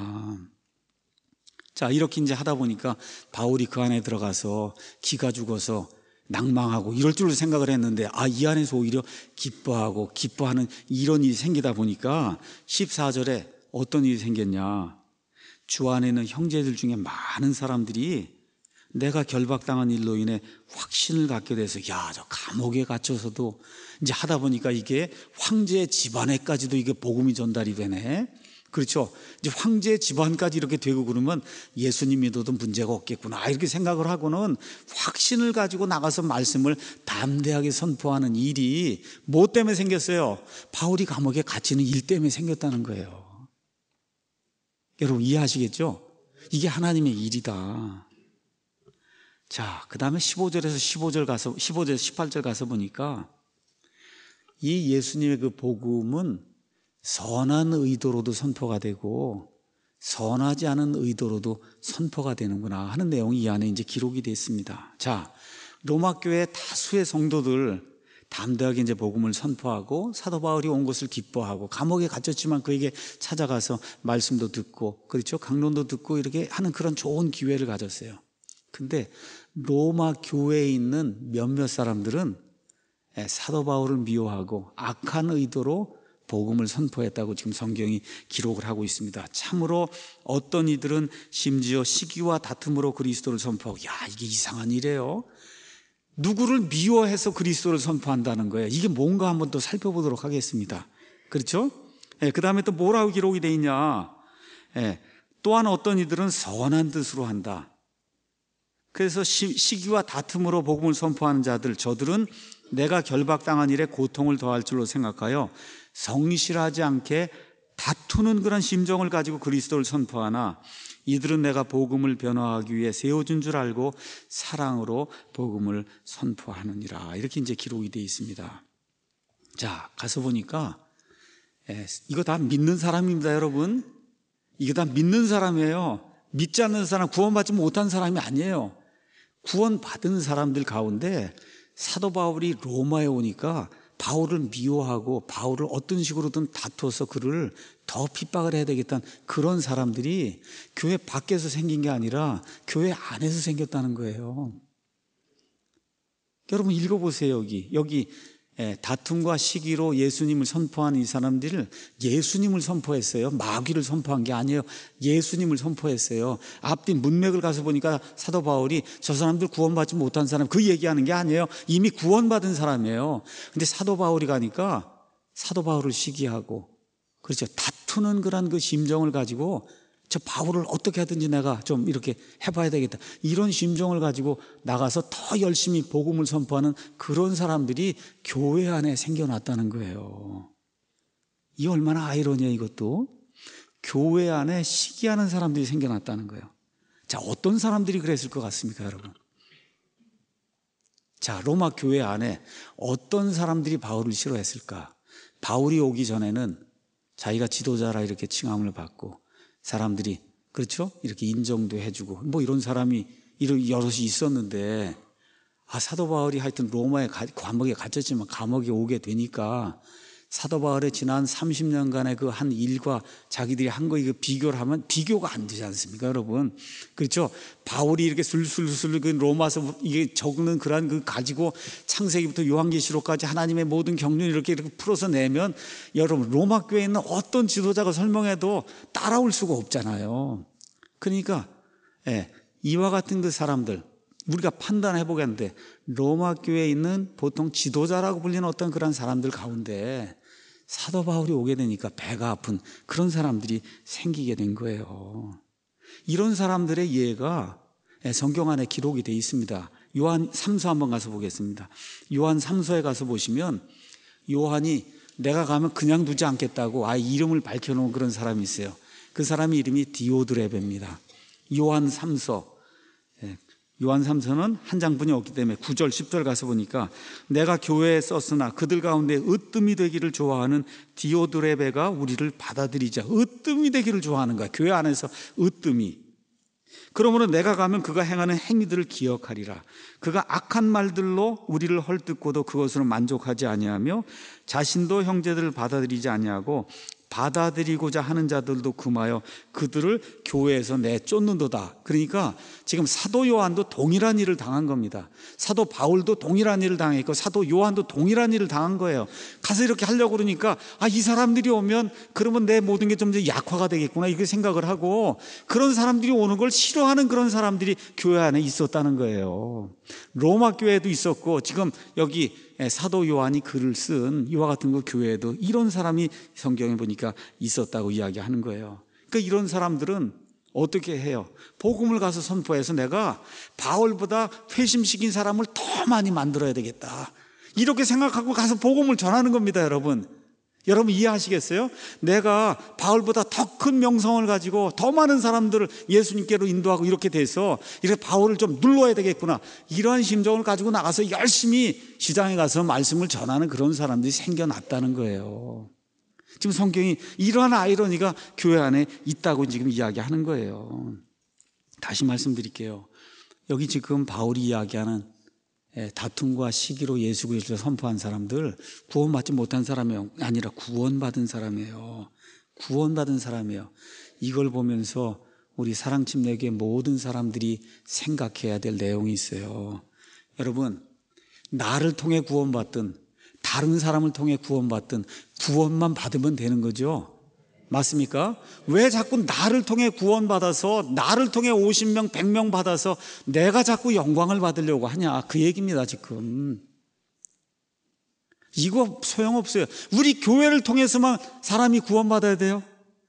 자, 이렇게 이제 하다 보니까 바울이 그 안에 들어가서 기가 죽어서 낭망하고 이럴 줄 생각을 했는데, 이 안에서 오히려 기뻐하고 기뻐하는 이런 일이 생기다 보니까 14절에 어떤 일이 생겼냐? 주 안에는 형제들 중에 많은 사람들이 내가 결박당한 일로 인해 확신을 갖게 돼서, 저 감옥에 갇혀서도 이제 하다 보니까 이게 황제의 집안에까지도 이게 복음이 전달이 되네. 그렇죠? 이제 황제의 집안까지 이렇게 되고 그러면 예수님 믿어도 문제가 없겠구나, 이렇게 생각을 하고는 확신을 가지고 나가서 말씀을 담대하게 선포하는 일이 뭐 때문에 생겼어요? 바울이 감옥에 갇히는 일 때문에 생겼다는 거예요. 여러분 이해하시겠죠? 이게 하나님의 일이다. 자, 그 다음에 15절에서 18절 가서 보니까 이 예수님의 그 복음은 선한 의도로도 선포가 되고 선하지 않은 의도로도 선포가 되는구나 하는 내용이 이 안에 이제 기록이 되어 있습니다. 자, 로마 교회 다수의 성도들 담대하게 이제 복음을 선포하고 사도 바울이 온 것을 기뻐하고 감옥에 갇혔지만 그에게 찾아가서 말씀도 듣고, 그렇죠? 강론도 듣고 이렇게 하는 그런 좋은 기회를 가졌어요. 근데 로마 교회에 있는 몇몇 사람들은 사도 바울을 미워하고 악한 의도로 복음을 선포했다고 지금 성경이 기록을 하고 있습니다. 참으로 어떤 이들은 심지어 시기와 다툼으로 그리스도를 선포하고, 야, 이게 이상한 일이에요. 누구를 미워해서 그리스도를 선포한다는 거예요. 이게 뭔가 한번 또 살펴보도록 하겠습니다. 그렇죠? 그 다음에 또 뭐라고 기록이 되어 있냐. 또한 어떤 이들은 선한 뜻으로 한다. 그래서 시기와 다툼으로 복음을 선포하는 자들, 저들은 내가 결박당한 일에 고통을 더할 줄로 생각하여 성실하지 않게 다투는 그런 심정을 가지고 그리스도를 선포하나, 이들은 내가 복음을 변화하기 위해 세워준 줄 알고 사랑으로 복음을 선포하느니라. 이렇게 이제 기록이 되어 있습니다. 자, 가서 보니까 이거 다 믿는 사람입니다, 여러분. 이거 다 믿는 사람이에요. 믿지 않는 사람, 구원받지 못한 사람이 아니에요. 구원받은 사람들 가운데 사도 바울이 로마에 오니까 바울을 미워하고 바울을 어떤 식으로든 다투어서 그를 더 핍박을 해야 되겠다는 그런 사람들이 교회 밖에서 생긴 게 아니라 교회 안에서 생겼다는 거예요. 여러분 읽어보세요. 여기 다툼과 시기로 예수님을 선포하는 이 사람들을 예수님을 선포했어요. 마귀를 선포한 게 아니에요. 예수님을 선포했어요. 앞뒤 문맥을 가서 보니까 사도 바울이 저 사람들 구원받지 못한 사람, 그 얘기하는 게 아니에요. 이미 구원받은 사람이에요. 근데 사도 바울이 가니까 사도 바울을 시기하고, 그렇죠, 다투는 그런 그 심정을 가지고 저 바울을 어떻게 하든지 내가 좀 이렇게 해봐야 되겠다, 이런 심정을 가지고 나가서 더 열심히 복음을 선포하는 그런 사람들이 교회 안에 생겨났다는 거예요. 이 얼마나 아이러니해요. 이것도 교회 안에 시기하는 사람들이 생겨났다는 거예요. 자, 어떤 사람들이 그랬을 것 같습니까, 여러분? 자, 로마 교회 안에 어떤 사람들이 바울을 싫어했을까? 바울이 오기 전에는 자기가 지도자라 이렇게 칭함을 받고 사람들이, 그렇죠, 이렇게 인정도 해주고 뭐 이런 사람이 여럿이 있었는데, 사도 바울이 하여튼 로마에 감옥에 갇혔지만 감옥에 오게 되니까 사도 바울의 지난 30년간의 그 한 일과 자기들이 한 거 이거 비교를 하면 비교가 안 되지 않습니까, 여러분? 그렇죠? 바울이 이렇게 술술술 그 로마서 이게 적는 그런 그 가지고 창세기부터 요한계시록까지 하나님의 모든 경륜을 이렇게 풀어서 내면, 여러분 로마 교회에 있는 어떤 지도자가 설명해도 따라올 수가 없잖아요. 그러니까 이와 같은 그 사람들 우리가 판단해 보겠는데, 로마 교회에 있는 보통 지도자라고 불리는 어떤 그런 사람들 가운데 사도 바울이 오게 되니까 배가 아픈 그런 사람들이 생기게 된 거예요. 이런 사람들의 예가 성경 안에 기록이 되어 있습니다. 요한 3서 한번 가서 보겠습니다. 요한 3서에 가서 보시면 요한이 내가 가면 그냥 두지 않겠다고 이름을 밝혀놓은 그런 사람이 있어요. 그 사람이 이름이 디오드레베입니다. 요한 3서. 요한 3서는 한 장뿐이 없기 때문에 9절 10절 가서 보니까, 내가 교회에 썼으나 그들 가운데 으뜸이 되기를 좋아하는 디오드레베가 우리를 받아들이자. 으뜸이 되기를 좋아하는 거야, 교회 안에서 으뜸이. 그러므로 내가 가면 그가 행하는 행위들을 기억하리라. 그가 악한 말들로 우리를 헐뜯고도 그것으로 만족하지 아니하며 자신도 형제들을 받아들이지 아니하고 받아들이고자 하는 자들도 금하여 그들을 교회에서 내쫓는도다. 그러니까 지금 사도 요한도 동일한 일을 당한 겁니다. 사도 바울도 동일한 일을 당했고 사도 요한도 동일한 일을 당한 거예요. 가서 이렇게 하려고 그러니까 이 사람들이 오면 그러면 내 모든 게 좀 약화가 되겠구나 이렇게 생각을 하고, 그런 사람들이 오는 걸 싫어하는 그런 사람들이 교회 안에 있었다는 거예요. 로마 교회에도 있었고, 지금 여기 사도 요한이 글을 쓴 이와 같은 그 교회에도 이런 사람이 성경에 보니까 있었다고 이야기하는 거예요. 그러니까 이런 사람들은 어떻게 해요? 복음을 가서 선포해서 내가 바울보다 회심시킨 사람을 더 많이 만들어야 되겠다, 이렇게 생각하고 가서 복음을 전하는 겁니다. 여러분 이해하시겠어요? 내가 바울보다 더 큰 명성을 가지고 더 많은 사람들을 예수님께로 인도하고 이렇게 돼서 이렇게 바울을 좀 눌러야 되겠구나, 이러한 심정을 가지고 나가서 열심히 시장에 가서 말씀을 전하는 그런 사람들이 생겨났다는 거예요. 지금 성경이 이러한 아이러니가 교회 안에 있다고 지금 이야기하는 거예요. 다시 말씀드릴게요. 여기 지금 바울이 이야기하는 다툼과 시기로 예수 그리스도를 선포한 사람들, 구원받지 못한 사람이 아니라 구원받은 사람이에요. 구원받은 사람이에요. 이걸 보면서 우리 사랑침례교회 모든 사람들이 생각해야 될 내용이 있어요. 여러분, 나를 통해 구원받든 다른 사람을 통해 구원받든 구원만 받으면 되는 거죠. 맞습니까? 왜 자꾸 나를 통해 구원받아서 나를 통해 50명, 100명 받아서 내가 자꾸 영광을 받으려고 하냐, 그 얘기입니다. 지금 이거 소용없어요. 우리 교회를 통해서만 사람이 구원받아야 돼요?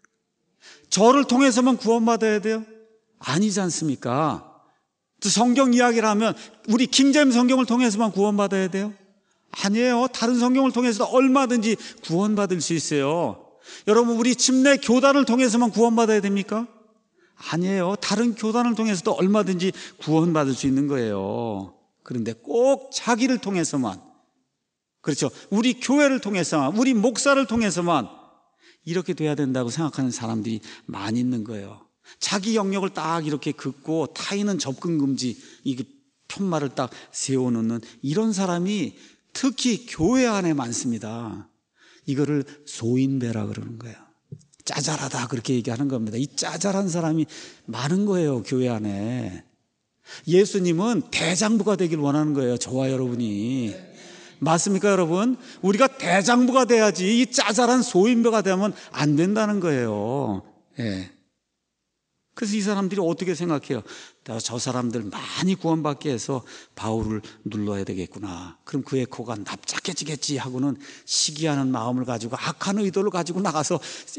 저를 통해서만 구원받아야 돼요? 아니지 않습니까? 또 성경 이야기를 하면 우리 킹제임스 성경을 통해서만 구원받아야 돼요? 아니에요. 다른 성경을 통해서도 얼마든지 구원받을 수 있어요. 여러분, 우리 침례 교단을 통해서만 구원받아야 됩니까? 아니에요. 다른 교단을 통해서도 얼마든지 구원받을 수 있는 거예요. 그런데 꼭 자기를 통해서만, 그렇죠, 우리 교회를 통해서만, 우리 목사를 통해서만 이렇게 돼야 된다고 생각하는 사람들이 많이 있는 거예요. 자기 영역을 딱 이렇게 긋고 타인은 접근 금지, 이게 편말을 딱 세워놓는 이런 사람이 특히 교회 안에 많습니다. 이거를 소인배라 그러는 거예요. 짜잘하다 그렇게 얘기하는 겁니다. 이 짜잘한 사람이 많은 거예요, 교회 안에. 예수님은 대장부가 되길 원하는 거예요, 저와 여러분이. 맞습니까, 여러분? 우리가 대장부가 돼야지 이 짜잘한 소인배가 되면 안 된다는 거예요. 예. 그래서 이 사람들이 어떻게 생각해요? 저 사람들 많이 구원받게 해서 바울을 눌러야 되겠구나. 그럼 그의 코가 납작해지겠지 하고는 시기하는 마음을 가지고 악한 의도를 가지고 나가서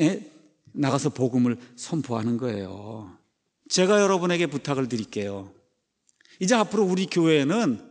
복음을 선포하는 거예요. 제가 여러분에게 부탁을 드릴게요. 이제 앞으로 우리 교회에는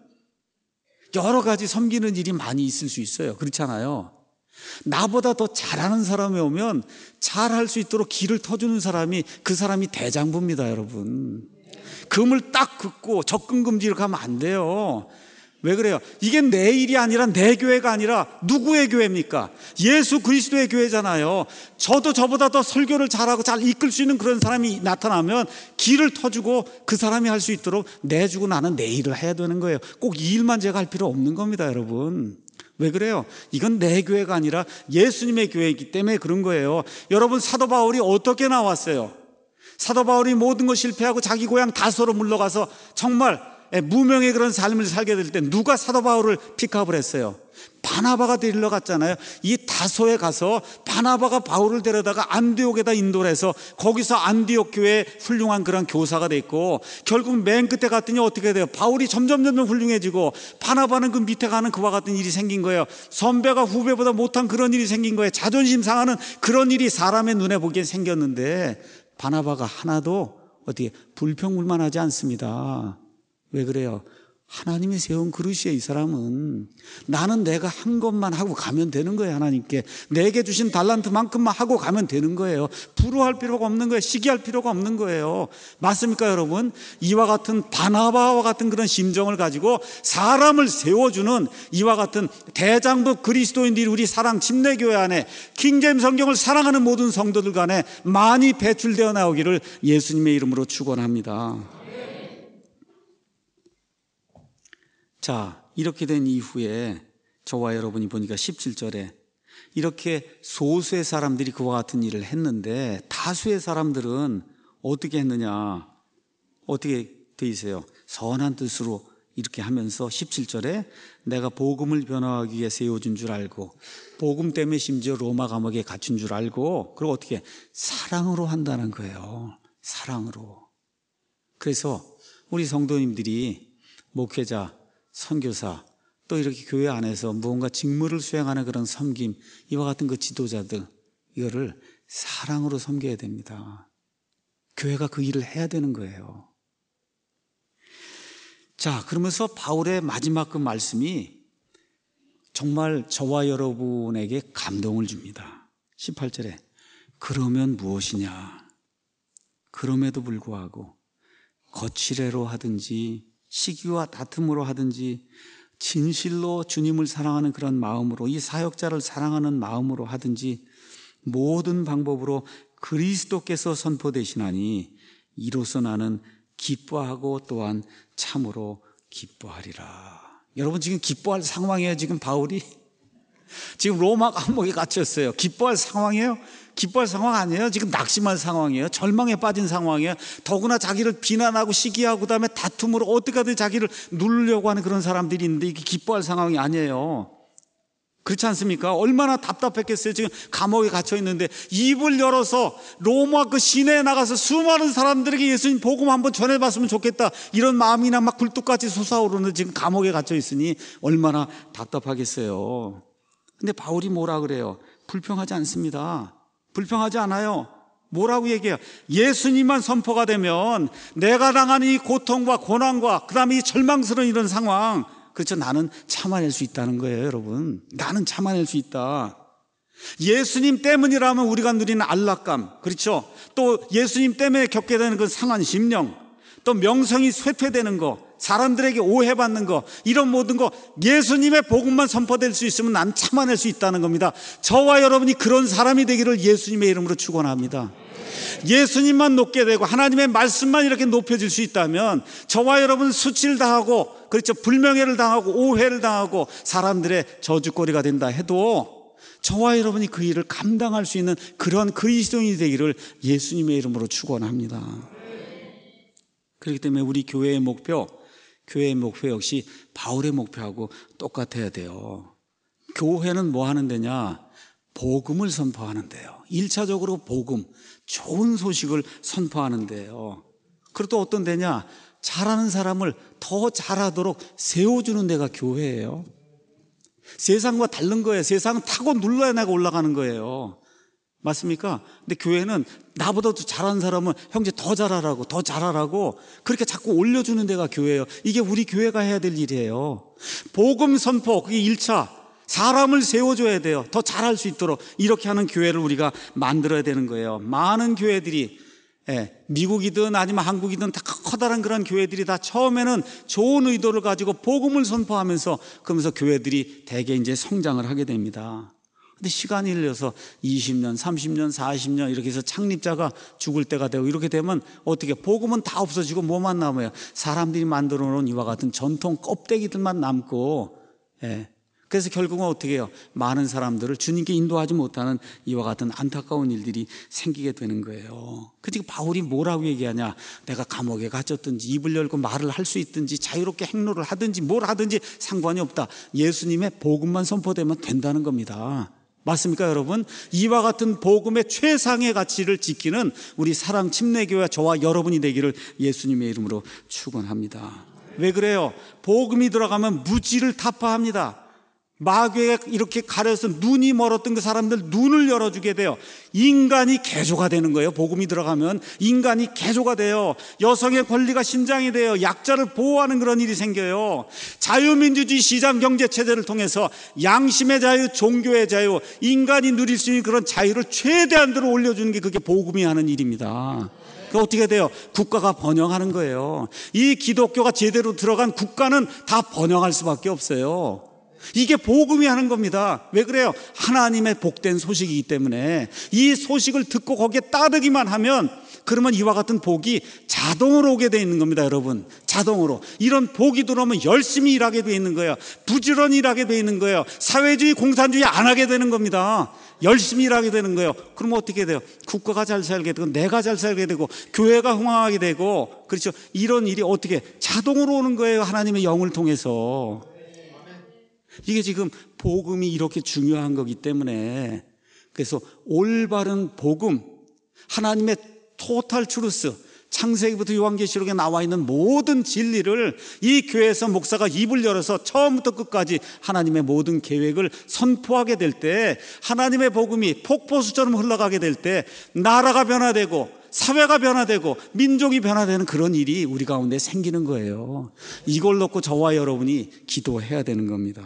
여러 가지 섬기는 일이 많이 있을 수 있어요. 그렇잖아요. 나보다 더 잘하는 사람이 오면 잘할 수 있도록 길을 터주는 사람이, 그 사람이 대장부입니다, 여러분. 금을 딱 긋고 접근 금지를 가면 안 돼요. 왜 그래요? 이게 내 일이 아니라, 내 교회가 아니라 누구의 교회입니까? 예수 그리스도의 교회잖아요. 저도 저보다 더 설교를 잘하고 잘 이끌 수 있는 그런 사람이 나타나면 길을 터주고 그 사람이 할 수 있도록 내주고 나는 내 일을 해야 되는 거예요. 꼭 이 일만 제가 할 필요 없는 겁니다, 여러분. 왜 그래요? 이건 내 교회가 아니라 예수님의 교회이기 때문에 그런 거예요. 여러분, 사도 바울이 어떻게 나왔어요? 사도 바울이 모든 거 실패하고 자기 고향 다소로 물러가서 정말 무명의 그런 삶을 살게 될 때 누가 사도 바울을 픽업을 했어요? 바나바가 데리러 갔잖아요. 이 다소에 가서 바나바가 바울을 데려다가 안디옥에다 인도를 해서 거기서 안디옥 교회에 훌륭한 그런 교사가 됐고, 결국 맨 끝에 갔더니 어떻게 돼요? 바울이 점점 훌륭해지고 바나바는 그 밑에 가는 그와 같은 일이 생긴 거예요. 선배가 후배보다 못한 그런 일이 생긴 거예요. 자존심 상하는 그런 일이 사람의 눈에 보기엔 생겼는데 바나바가 하나도 어떻게 불평불만하지 않습니다. 왜 그래요? 하나님이 세운 그릇이에요. 이 사람은 나는 내가 한 것만 하고 가면 되는 거예요. 하나님께 내게 주신 달란트만큼만 하고 가면 되는 거예요. 부러워할 필요가 없는 거예요. 시기할 필요가 없는 거예요. 맞습니까, 여러분? 이와 같은 바나바와 같은 그런 심정을 가지고 사람을 세워주는 이와 같은 대장부 그리스도인들이 우리 사랑 침례교회 안에, 킹제임스 성경을 사랑하는 모든 성도들 간에 많이 배출되어 나오기를 예수님의 이름으로 축원합니다. 자, 이렇게 된 이후에 저와 여러분이 보니까 17절에 이렇게 소수의 사람들이 그와 같은 일을 했는데 다수의 사람들은 어떻게 했느냐? 어떻게 돼 있어요? 선한 뜻으로 이렇게 하면서 17절에 내가 복음을 변화하기 위해 세워준 줄 알고, 복음 때문에 심지어 로마 감옥에 갇힌 줄 알고, 그리고 어떻게 사랑으로 한다는 거예요. 사랑으로. 그래서 우리 성도님들이 목회자, 선교사, 또 이렇게 교회 안에서 무언가 직무를 수행하는 그런 섬김, 이와 같은 그 지도자들, 이거를 사랑으로 섬겨야 됩니다. 교회가 그 일을 해야 되는 거예요. 자, 그러면서 바울의 마지막 그 말씀이 정말 저와 여러분에게 감동을 줍니다. 18절에 그러면 무엇이냐? 그럼에도 불구하고 거칠애로 하든지 시기와 다툼으로 하든지 진실로 주님을 사랑하는 그런 마음으로, 이 사역자를 사랑하는 마음으로 하든지 모든 방법으로 그리스도께서 선포되시나니 이로써 나는 기뻐하고 또한 참으로 기뻐하리라. 여러분, 지금 기뻐할 상황이에요. 지금 바울이 지금 로마 감옥에 갇혔어요. 기뻐할 상황이에요? 기뻐할 상황 아니에요. 지금 낙심할 상황이에요. 절망에 빠진 상황이에요. 더구나 자기를 비난하고 시기하고 그다음에 다툼으로 어떻게든 자기를 누르려고 하는 그런 사람들이 있는데 이게 기뻐할 상황이 아니에요. 그렇지 않습니까? 얼마나 답답했겠어요. 지금 감옥에 갇혀 있는데 입을 열어서 로마 그 시내에 나가서 수많은 사람들에게 예수님 복음 한번 전해봤으면 좋겠다, 이런 마음이나 막 굴뚝같이 솟아오르는 지금 감옥에 갇혀 있으니 얼마나 답답하겠어요. 근데 바울이 뭐라 그래요? 불평하지 않습니다. 불평하지 않아요. 뭐라고 얘기해요? 예수님만 선포가 되면 내가 당하는 이 고통과 고난과 그 다음에 이 절망스러운 이런 상황, 그렇죠, 나는 참아낼 수 있다는 거예요. 여러분, 나는 참아낼 수 있다. 예수님 때문이라면 우리가 누리는 안락감, 그렇죠, 또 예수님 때문에 겪게 되는 그 상한 심령, 또 명성이 쇠퇴되는 거, 사람들에게 오해받는 거, 이런 모든 거 예수님의 복음만 선포될 수 있으면 난 참아낼 수 있다는 겁니다. 저와 여러분이 그런 사람이 되기를 예수님의 이름으로 축원합니다. 예수님만 높게 되고 하나님의 말씀만 이렇게 높여질 수 있다면 저와 여러분 수치를 당하고, 그렇죠, 불명예를 당하고 오해를 당하고 사람들의 저주거리가 된다 해도 저와 여러분이 그 일을 감당할 수 있는 그런 그리스도인이 되기를 예수님의 이름으로 축원합니다. 그렇기 때문에 우리 교회의 목표 역시 바울의 목표하고 똑같아야 돼요. 교회는 뭐 하는 데냐? 복음을 선포하는 데요. 1차적으로 복음, 좋은 소식을 선포하는 데요. 그리고 또 어떤 데냐? 잘하는 사람을 더 잘하도록 세워주는 데가 교회예요. 세상과 다른 거예요. 세상은 타고 눌러야 내가 올라가는 거예요. 맞습니까? 근데 교회는 나보다 더 잘하는 사람은 형제 더 잘하라고, 더 잘하라고 그렇게 자꾸 올려주는 데가 교회예요. 이게 우리 교회가 해야 될 일이에요. 복음 선포, 그게 1차. 사람을 세워줘야 돼요. 더 잘할 수 있도록 이렇게 하는 교회를 우리가 만들어야 되는 거예요. 많은 교회들이, 미국이든 아니면 한국이든 다 커다란 그런 교회들이 다 처음에는 좋은 의도를 가지고 복음을 선포하면서, 그러면서 교회들이 대개 이제 성장을 하게 됩니다. 근데 시간이 흘러서 20년, 30년, 40년 이렇게 해서 창립자가 죽을 때가 되고 이렇게 되면 어떻게, 복음은 다 없어지고 뭐만 남아요? 사람들이 만들어 놓은 이와 같은 전통 껍데기들만 남고, 그래서 결국은 어떻게 해요? 많은 사람들을 주님께 인도하지 못하는 이와 같은 안타까운 일들이 생기게 되는 거예요. 그러니까 바울이 뭐라고 얘기하냐? 내가 감옥에 갇혔든지 입을 열고 말을 할 수 있든지 자유롭게 행로를 하든지 뭘 하든지 상관이 없다. 예수님의 복음만 선포되면 된다는 겁니다. 맞습니까, 여러분? 이와 같은 복음의 최상의 가치를 지키는 우리 사랑 침례교회와 저와 여러분이 되기를 예수님의 이름으로 축원합니다. 왜 그래요? 복음이 들어가면 무지를 타파합니다. 마귀에 이렇게 가려서 눈이 멀었던 그 사람들 눈을 열어주게 돼요. 인간이 개조가 되는 거예요. 복음이 들어가면 인간이 개조가 돼요. 여성의 권리가 신장이 돼요. 약자를 보호하는 그런 일이 생겨요. 자유민주주의 시장경제체제를 통해서 양심의 자유, 종교의 자유, 인간이 누릴 수 있는 그런 자유를 최대한으로 올려주는 게 그게 복음이 하는 일입니다. 그 어떻게 돼요? 국가가 번영하는 거예요. 이 기독교가 제대로 들어간 국가는 다 번영할 수밖에 없어요. 이게 복음이 하는 겁니다. 왜 그래요? 하나님의 복된 소식이기 때문에 이 소식을 듣고 거기에 따르기만 하면, 그러면 이와 같은 복이 자동으로 오게 되어 있는 겁니다. 여러분, 자동으로 이런 복이 들어오면 열심히 일하게 되어 있는 거예요. 부지런히 일하게 되어 있는 거예요. 사회주의, 공산주의 안 하게 되는 겁니다. 열심히 일하게 되는 거예요. 그러면 어떻게 돼요? 국가가 잘 살게 되고 내가 잘 살게 되고 교회가 흥황하게 되고, 그렇죠, 이런 일이 어떻게 자동으로 오는 거예요. 하나님의 영을 통해서. 이게 지금 복음이 이렇게 중요한 거기 때문에, 그래서 올바른 복음, 하나님의 토탈 트루스, 창세기부터 요한계시록에 나와 있는 모든 진리를 이 교회에서 목사가 입을 열어서 처음부터 끝까지 하나님의 모든 계획을 선포하게 될 때, 하나님의 복음이 폭포수처럼 흘러가게 될 때 나라가 변화되고 사회가 변화되고 민족이 변화되는 그런 일이 우리 가운데 생기는 거예요. 이걸 놓고 저와 여러분이 기도해야 되는 겁니다.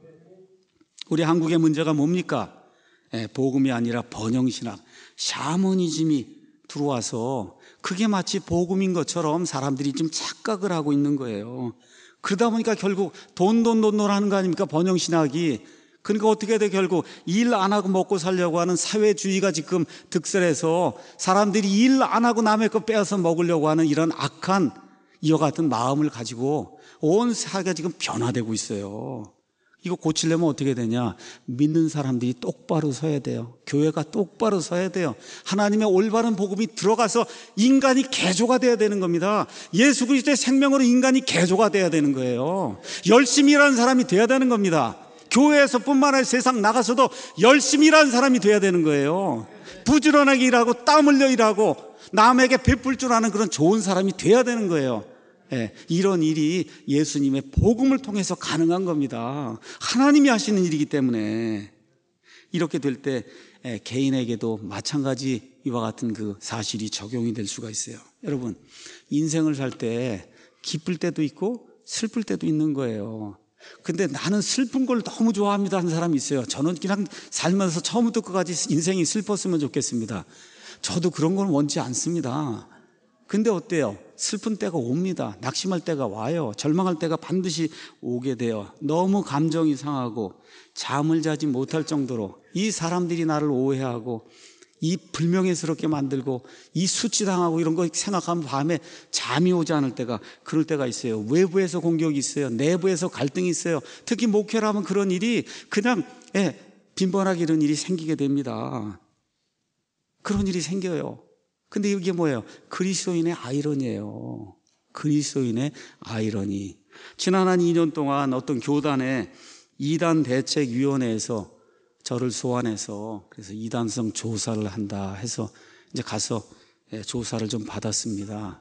우리 한국의 문제가 뭡니까? 복음이 아니라 번영신학, 샤머니즘이 들어와서 그게 마치 복음인 것처럼 사람들이 좀 착각을 하고 있는 거예요. 그러다 보니까 결국 돈 하는 거 아닙니까? 번영신학이. 그러니까 어떻게 돼? 결국 일 안 하고 먹고 살려고 하는 사회주의가 지금 득세해서 사람들이 일 안 하고 남의 거 빼앗아 먹으려고 하는 이런 악한 이와 같은 마음을 가지고 온 사회가 지금 변화되고 있어요. 이거 고치려면 어떻게 되냐? 믿는 사람들이 똑바로 서야 돼요. 교회가 똑바로 서야 돼요. 하나님의 올바른 복음이 들어가서 인간이 개조가 돼야 되는 겁니다. 예수 그리스도의 생명으로 인간이 개조가 돼야 되는 거예요. 열심히 일하는 사람이 돼야 되는 겁니다. 교회에서뿐만 아니라 세상 나가서도 열심히 일하는 사람이 돼야 되는 거예요. 부지런하게 일하고 땀 흘려 일하고 남에게 베풀 줄 아는 그런 좋은 사람이 돼야 되는 거예요. 예, 이런 일이 예수님의 복음을 통해서 가능한 겁니다. 하나님이 하시는 일이기 때문에. 이렇게 될 때 개인에게도 마찬가지 이와 같은 그 사실이 적용이 될 수가 있어요. 여러분, 인생을 살 때 기쁠 때도 있고 슬플 때도 있는 거예요. 근데 나는 슬픈 걸 너무 좋아합니다 하는 사람이 있어요. 저는 그냥 살면서 처음부터 끝까지 인생이 슬펐으면 좋겠습니다. 저도 그런 건 원치 않습니다. 근데 어때요? 슬픈 때가 옵니다. 낙심할 때가 와요. 절망할 때가 반드시 오게 돼요. 너무 감정이 상하고 잠을 자지 못할 정도로 이 사람들이 나를 오해하고 이 불명예스럽게 만들고 이 수치당하고 이런 거 생각하면 밤에 잠이 오지 않을 때가, 그럴 때가 있어요. 외부에서 공격이 있어요. 내부에서 갈등이 있어요. 특히 목회라면 그런 일이 그냥 빈번하게 이런 일이 생기게 됩니다. 그런 일이 생겨요. 근데 이게 뭐예요? 그리스도인의 아이러니예요. 그리스도인의 아이러니. 지난 한 2년 동안 어떤 교단의 이단대책위원회에서 저를 소환해서 그래서 이단성 조사를 한다 해서 이제 가서 조사를 좀 받았습니다.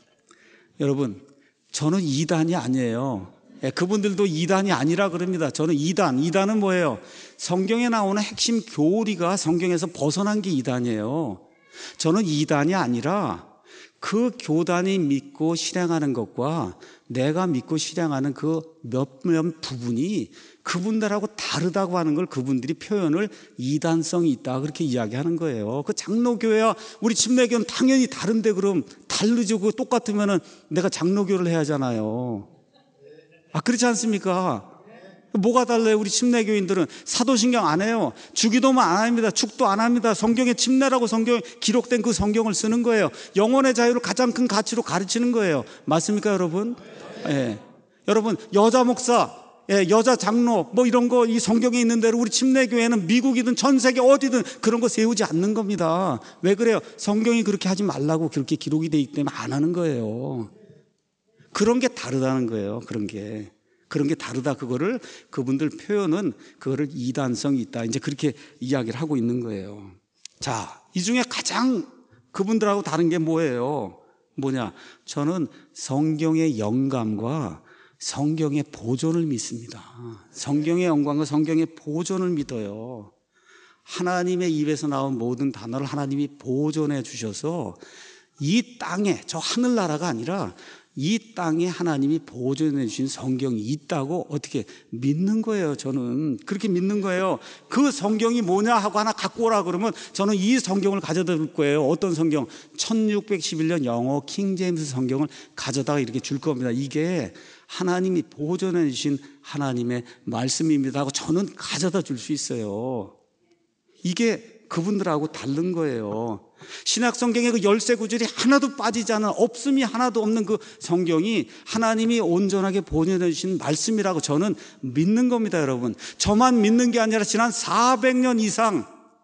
여러분, 저는 이단이 아니에요. 그분들도 이단이 아니라 그럽니다. 저는 이단은 뭐예요? 성경에 나오는 핵심 교리가 성경에서 벗어난 게 이단이에요. 저는 이단이 아니라 그 교단이 믿고 실행하는 것과 내가 믿고 실행하는 그 몇몇 부분이 그분들하고 다르다고 하는 걸 그분들이 표현을 이단성이 있다 그렇게 이야기하는 거예요. 그 장로교회와 우리 침례교는 당연히 다른데 그럼 다르죠. 그거 똑같으면은 내가 장로교를 해야 하잖아요. 그렇지 않습니까? 뭐가 달라요? 우리 침례교인들은 사도신경 안 해요. 주기도만 안 합니다. 축도 안 합니다. 성경에 침례라고 성경에 기록된 그 성경을 쓰는 거예요. 영혼의 자유를 가장 큰 가치로 가르치는 거예요. 맞습니까, 여러분? 예. 여러분, 여자 목사, 여자 장로 뭐 이런 거 이 성경에 있는 대로 우리 침례교회는 미국이든 전 세계 어디든 그런 거 세우지 않는 겁니다. 왜 그래요? 성경이 그렇게 하지 말라고 그렇게 기록이 돼 있기 때문에 안 하는 거예요. 그런 게 다르다는 거예요. 그런 게 다르다. 그거를 그분들 표현은 그거를 이단성이 있다. 이제 그렇게 이야기를 하고 있는 거예요. 자, 이 중에 가장 그분들하고 다른 게 뭐예요? 뭐냐? 저는 성경의 영감과 성경의 보존을 믿습니다. 성경의 영감과 성경의 보존을 믿어요. 하나님의 입에서 나온 모든 단어를 하나님이 보존해 주셔서 이 땅에, 저 하늘나라가 아니라 이 땅에 하나님이 보존해 주신 성경이 있다고 어떻게 믿는 거예요. 저는 그렇게 믿는 거예요. 그 성경이 뭐냐 하고 하나 갖고 오라 그러면 저는 이 성경을 가져다 줄 거예요. 어떤 성경? 1611년 영어 킹제임스 성경을 가져다가 이렇게 줄 겁니다. 이게 하나님이 보존해 주신 하나님의 말씀입니다 하고 저는 가져다 줄 수 있어요. 이게 그분들하고 다른 거예요. 신약 성경의 그 열세 구절이 하나도 빠지지 않은, 없음이 하나도 없는 그 성경이 하나님이 온전하게 보존해 주신 말씀이라고 저는 믿는 겁니다. 여러분, 저만 믿는 게 아니라 지난 400년 이상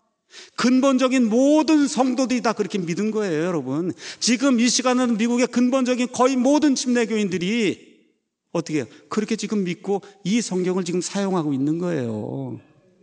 근본적인 모든 성도들이 다 그렇게 믿은 거예요. 여러분, 지금 이 시간은 미국의 근본적인 거의 모든 침례교인들이 어떻게 해요? 그렇게 지금 믿고 이 성경을 지금 사용하고 있는 거예요.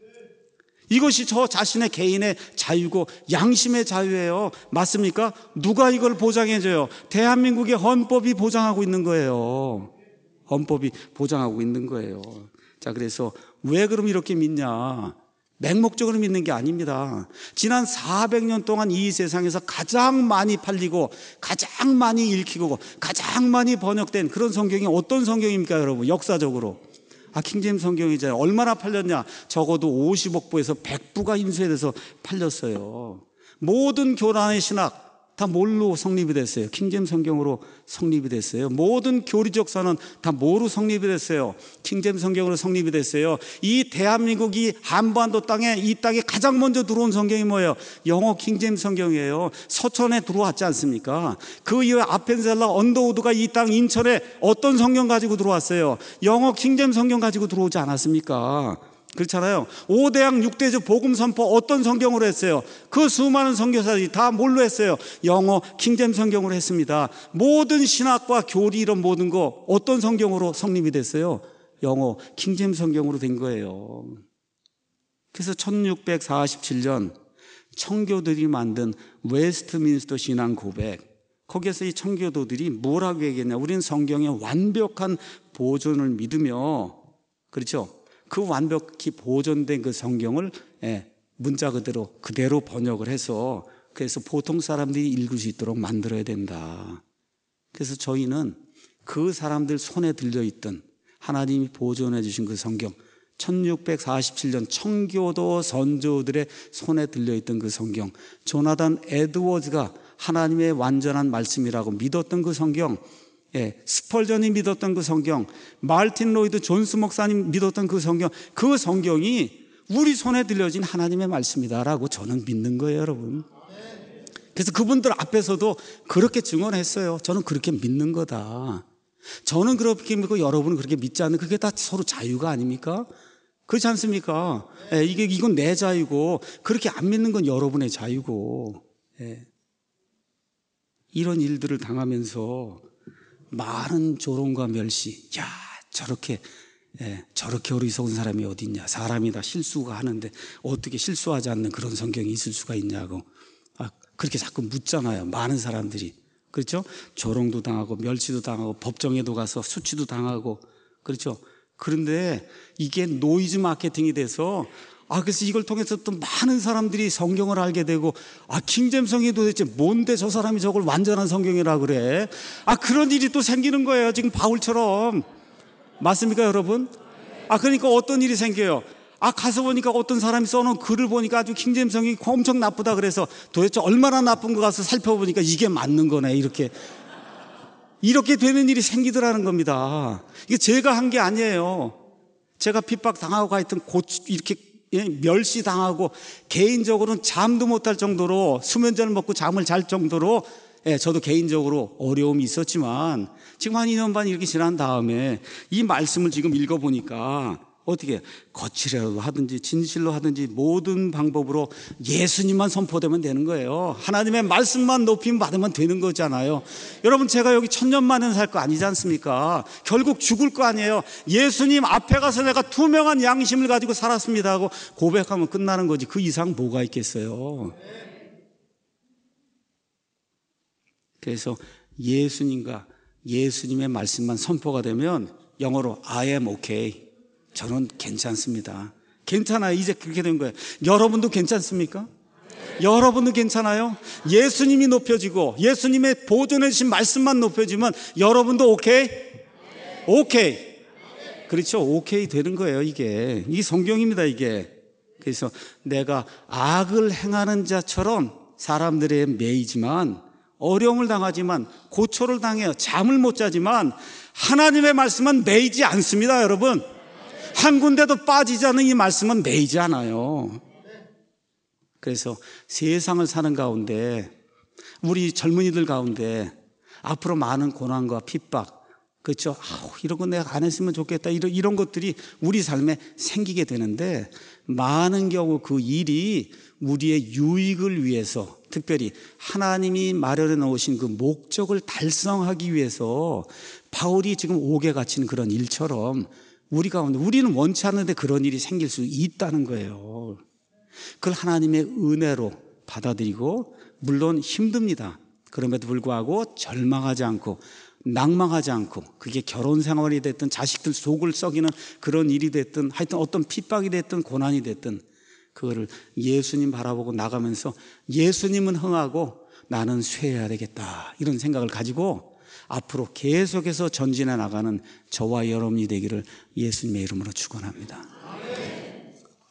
이것이 저 자신의 개인의 자유고 양심의 자유예요. 맞습니까? 누가 이걸 보장해줘요? 대한민국의 헌법이 보장하고 있는 거예요. 헌법이 보장하고 있는 거예요. 자, 그래서 왜 그럼 이렇게 믿냐? 맹목적으로 믿는 게 아닙니다. 지난 400년 동안 이 세상에서 가장 많이 팔리고 가장 많이 읽히고 가장 많이 번역된 그런 성경이 어떤 성경입니까, 여러분? 역사적으로. 킹제임스 성경이잖아요. 얼마나 팔렸냐? 적어도 50억 부에서 100부가 인쇄돼서 팔렸어요. 모든 교단의 신학 다 뭘로 성립이 됐어요? 킹제임스 성경으로 성립이 됐어요. 모든 교리적 선언 다 뭐로 성립이 됐어요? 킹제임스 성경으로 성립이 됐어요. 이 대한민국이 한반도 땅에, 이 땅에 가장 먼저 들어온 성경이 뭐예요? 영어 킹제임스 성경이에요. 서천에 들어왔지 않습니까? 그 이후에 아펜셀러 언더우드가 이 땅 인천에 어떤 성경 가지고 들어왔어요? 영어 킹제임스 성경 가지고 들어오지 않았습니까? 그렇잖아요. 5대양 6대주 복음 선포 어떤 성경으로 했어요? 그 수많은 선교사들이 다 뭘로 했어요? 영어 킹제임스 성경으로 했습니다. 모든 신학과 교리 이런 모든 거 어떤 성경으로 성립이 됐어요? 영어 킹제임스 성경으로 된 거예요. 그래서 1647년 청교도들이 만든 웨스트민스터 신앙 고백, 거기에서 이 청교도들이 뭐라고 얘기했냐, 우리는 성경의 완벽한 보존을 믿으며, 그렇죠, 그 완벽히 보존된 그 성경을 문자 그대로 번역을 해서, 그래서 보통 사람들이 읽을 수 있도록 만들어야 된다. 그래서 저희는 그 사람들 손에 들려있던 하나님이 보존해 주신 그 성경, 1647년 청교도 선조들의 손에 들려있던 그 성경, 조나단 에드워즈가 하나님의 완전한 말씀이라고 믿었던 그 성경, 스펄전이 믿었던 그 성경, 마르틴 로이드 존스 목사님 믿었던 그 성경이 우리 손에 들려진 하나님의 말씀이다라고 저는 믿는 거예요, 여러분. 그래서 그분들 앞에서도 그렇게 증언했어요. 저는 그렇게 믿는 거다. 저는 그렇게 믿고 여러분은 그렇게 믿지 않는, 그게 다 서로 자유가 아닙니까? 그렇지 않습니까? 이건 내 자유고, 그렇게 안 믿는 건 여러분의 자유고. 이런 일들을 당하면서 많은 조롱과 멸시, 야, 저렇게 어리석은 사람이 어디 있냐, 사람이 다 실수가 하는데 어떻게 실수하지 않는 그런 성경이 있을 수가 있냐고, 그렇게 자꾸 묻잖아요, 많은 사람들이. 그렇죠? 조롱도 당하고 멸시도 당하고 법정에도 가서 수치도 당하고, 그렇죠? 그런데 이게 노이즈 마케팅이 돼서, 그래서 이걸 통해서 또 많은 사람들이 성경을 알게 되고, 킹제임스 성경이 도대체 뭔데 저 사람이 저걸 완전한 성경이라 그래? 그런 일이 또 생기는 거예요, 지금 바울처럼. 맞습니까, 여러분? 그러니까 어떤 일이 생겨요? 가서 보니까 어떤 사람이 써놓은 글을 보니까 아주 킹제임스 성경이 엄청 나쁘다 그래서 도대체 얼마나 나쁜 거 가서 살펴보니까 이게 맞는 거네, 이렇게 되는 일이 생기더라는 겁니다. 이게 제가 한 게 아니에요. 제가 핍박당하고 하여튼 이렇게 멸시당하고, 개인적으로는 잠도 못 할 정도로, 수면제를 먹고 잠을 잘 정도로, 저도 개인적으로 어려움이 있었지만, 지금 한 2년 반 이렇게 지난 다음에 이 말씀을 지금 읽어보니까 어떻게 거칠어도 하든지 진실로 하든지 모든 방법으로 예수님만 선포되면 되는 거예요. 하나님의 말씀만 높임 받으면 되는 거잖아요. 여러분, 제가 여기 1000년 만에 살 거 아니지 않습니까? 결국 죽을 거 아니에요. 예수님 앞에 가서 내가 투명한 양심을 가지고 살았습니다 하고 고백하면 끝나는 거지, 그 이상 뭐가 있겠어요. 그래서 예수님과 예수님의 말씀만 선포가 되면 영어로 I am okay, 저는 괜찮습니다. 괜찮아요. 이제 그렇게 된 거예요. 여러분도 괜찮습니까? 여러분도 괜찮아요? 예수님이 높여지고 예수님의 보존해 주신 말씀만 높여지면 여러분도 오케이? 오케이. 그렇죠. 오케이 되는 거예요. 이게 성경입니다, 이게. 그래서 내가 악을 행하는 자처럼 사람들에 매이지만, 어려움을 당하지만, 고초를 당해요, 잠을 못 자지만 하나님의 말씀은 매이지 않습니다, 여러분. 한 군데도 빠지지 않는 이 말씀은 매이지 않아요. 그래서 세상을 사는 가운데, 우리 젊은이들 가운데 앞으로 많은 고난과 핍박, 그렇죠? 이런 거 내가 안 했으면 좋겠다, 이런 것들이 우리 삶에 생기게 되는데, 많은 경우 그 일이 우리의 유익을 위해서, 특별히 하나님이 마련해 놓으신 그 목적을 달성하기 위해서 바울이 지금 옥에 갇힌 그런 일처럼 우리 가운데, 우리는 원치 않는데 그런 일이 생길 수 있다는 거예요. 그걸 하나님의 은혜로 받아들이고, 물론 힘듭니다. 그럼에도 불구하고 절망하지 않고 낭망하지 않고, 그게 결혼 생활이 됐든 자식들 속을 썩이는 그런 일이 됐든 하여튼 어떤 핍박이 됐든 고난이 됐든 그거를 예수님 바라보고 나가면서 예수님은 흥하고 나는 쇠해야 되겠다, 이런 생각을 가지고 앞으로 계속해서 전진해 나가는 저와 여러분이 되기를 예수님의 이름으로 축원합니다.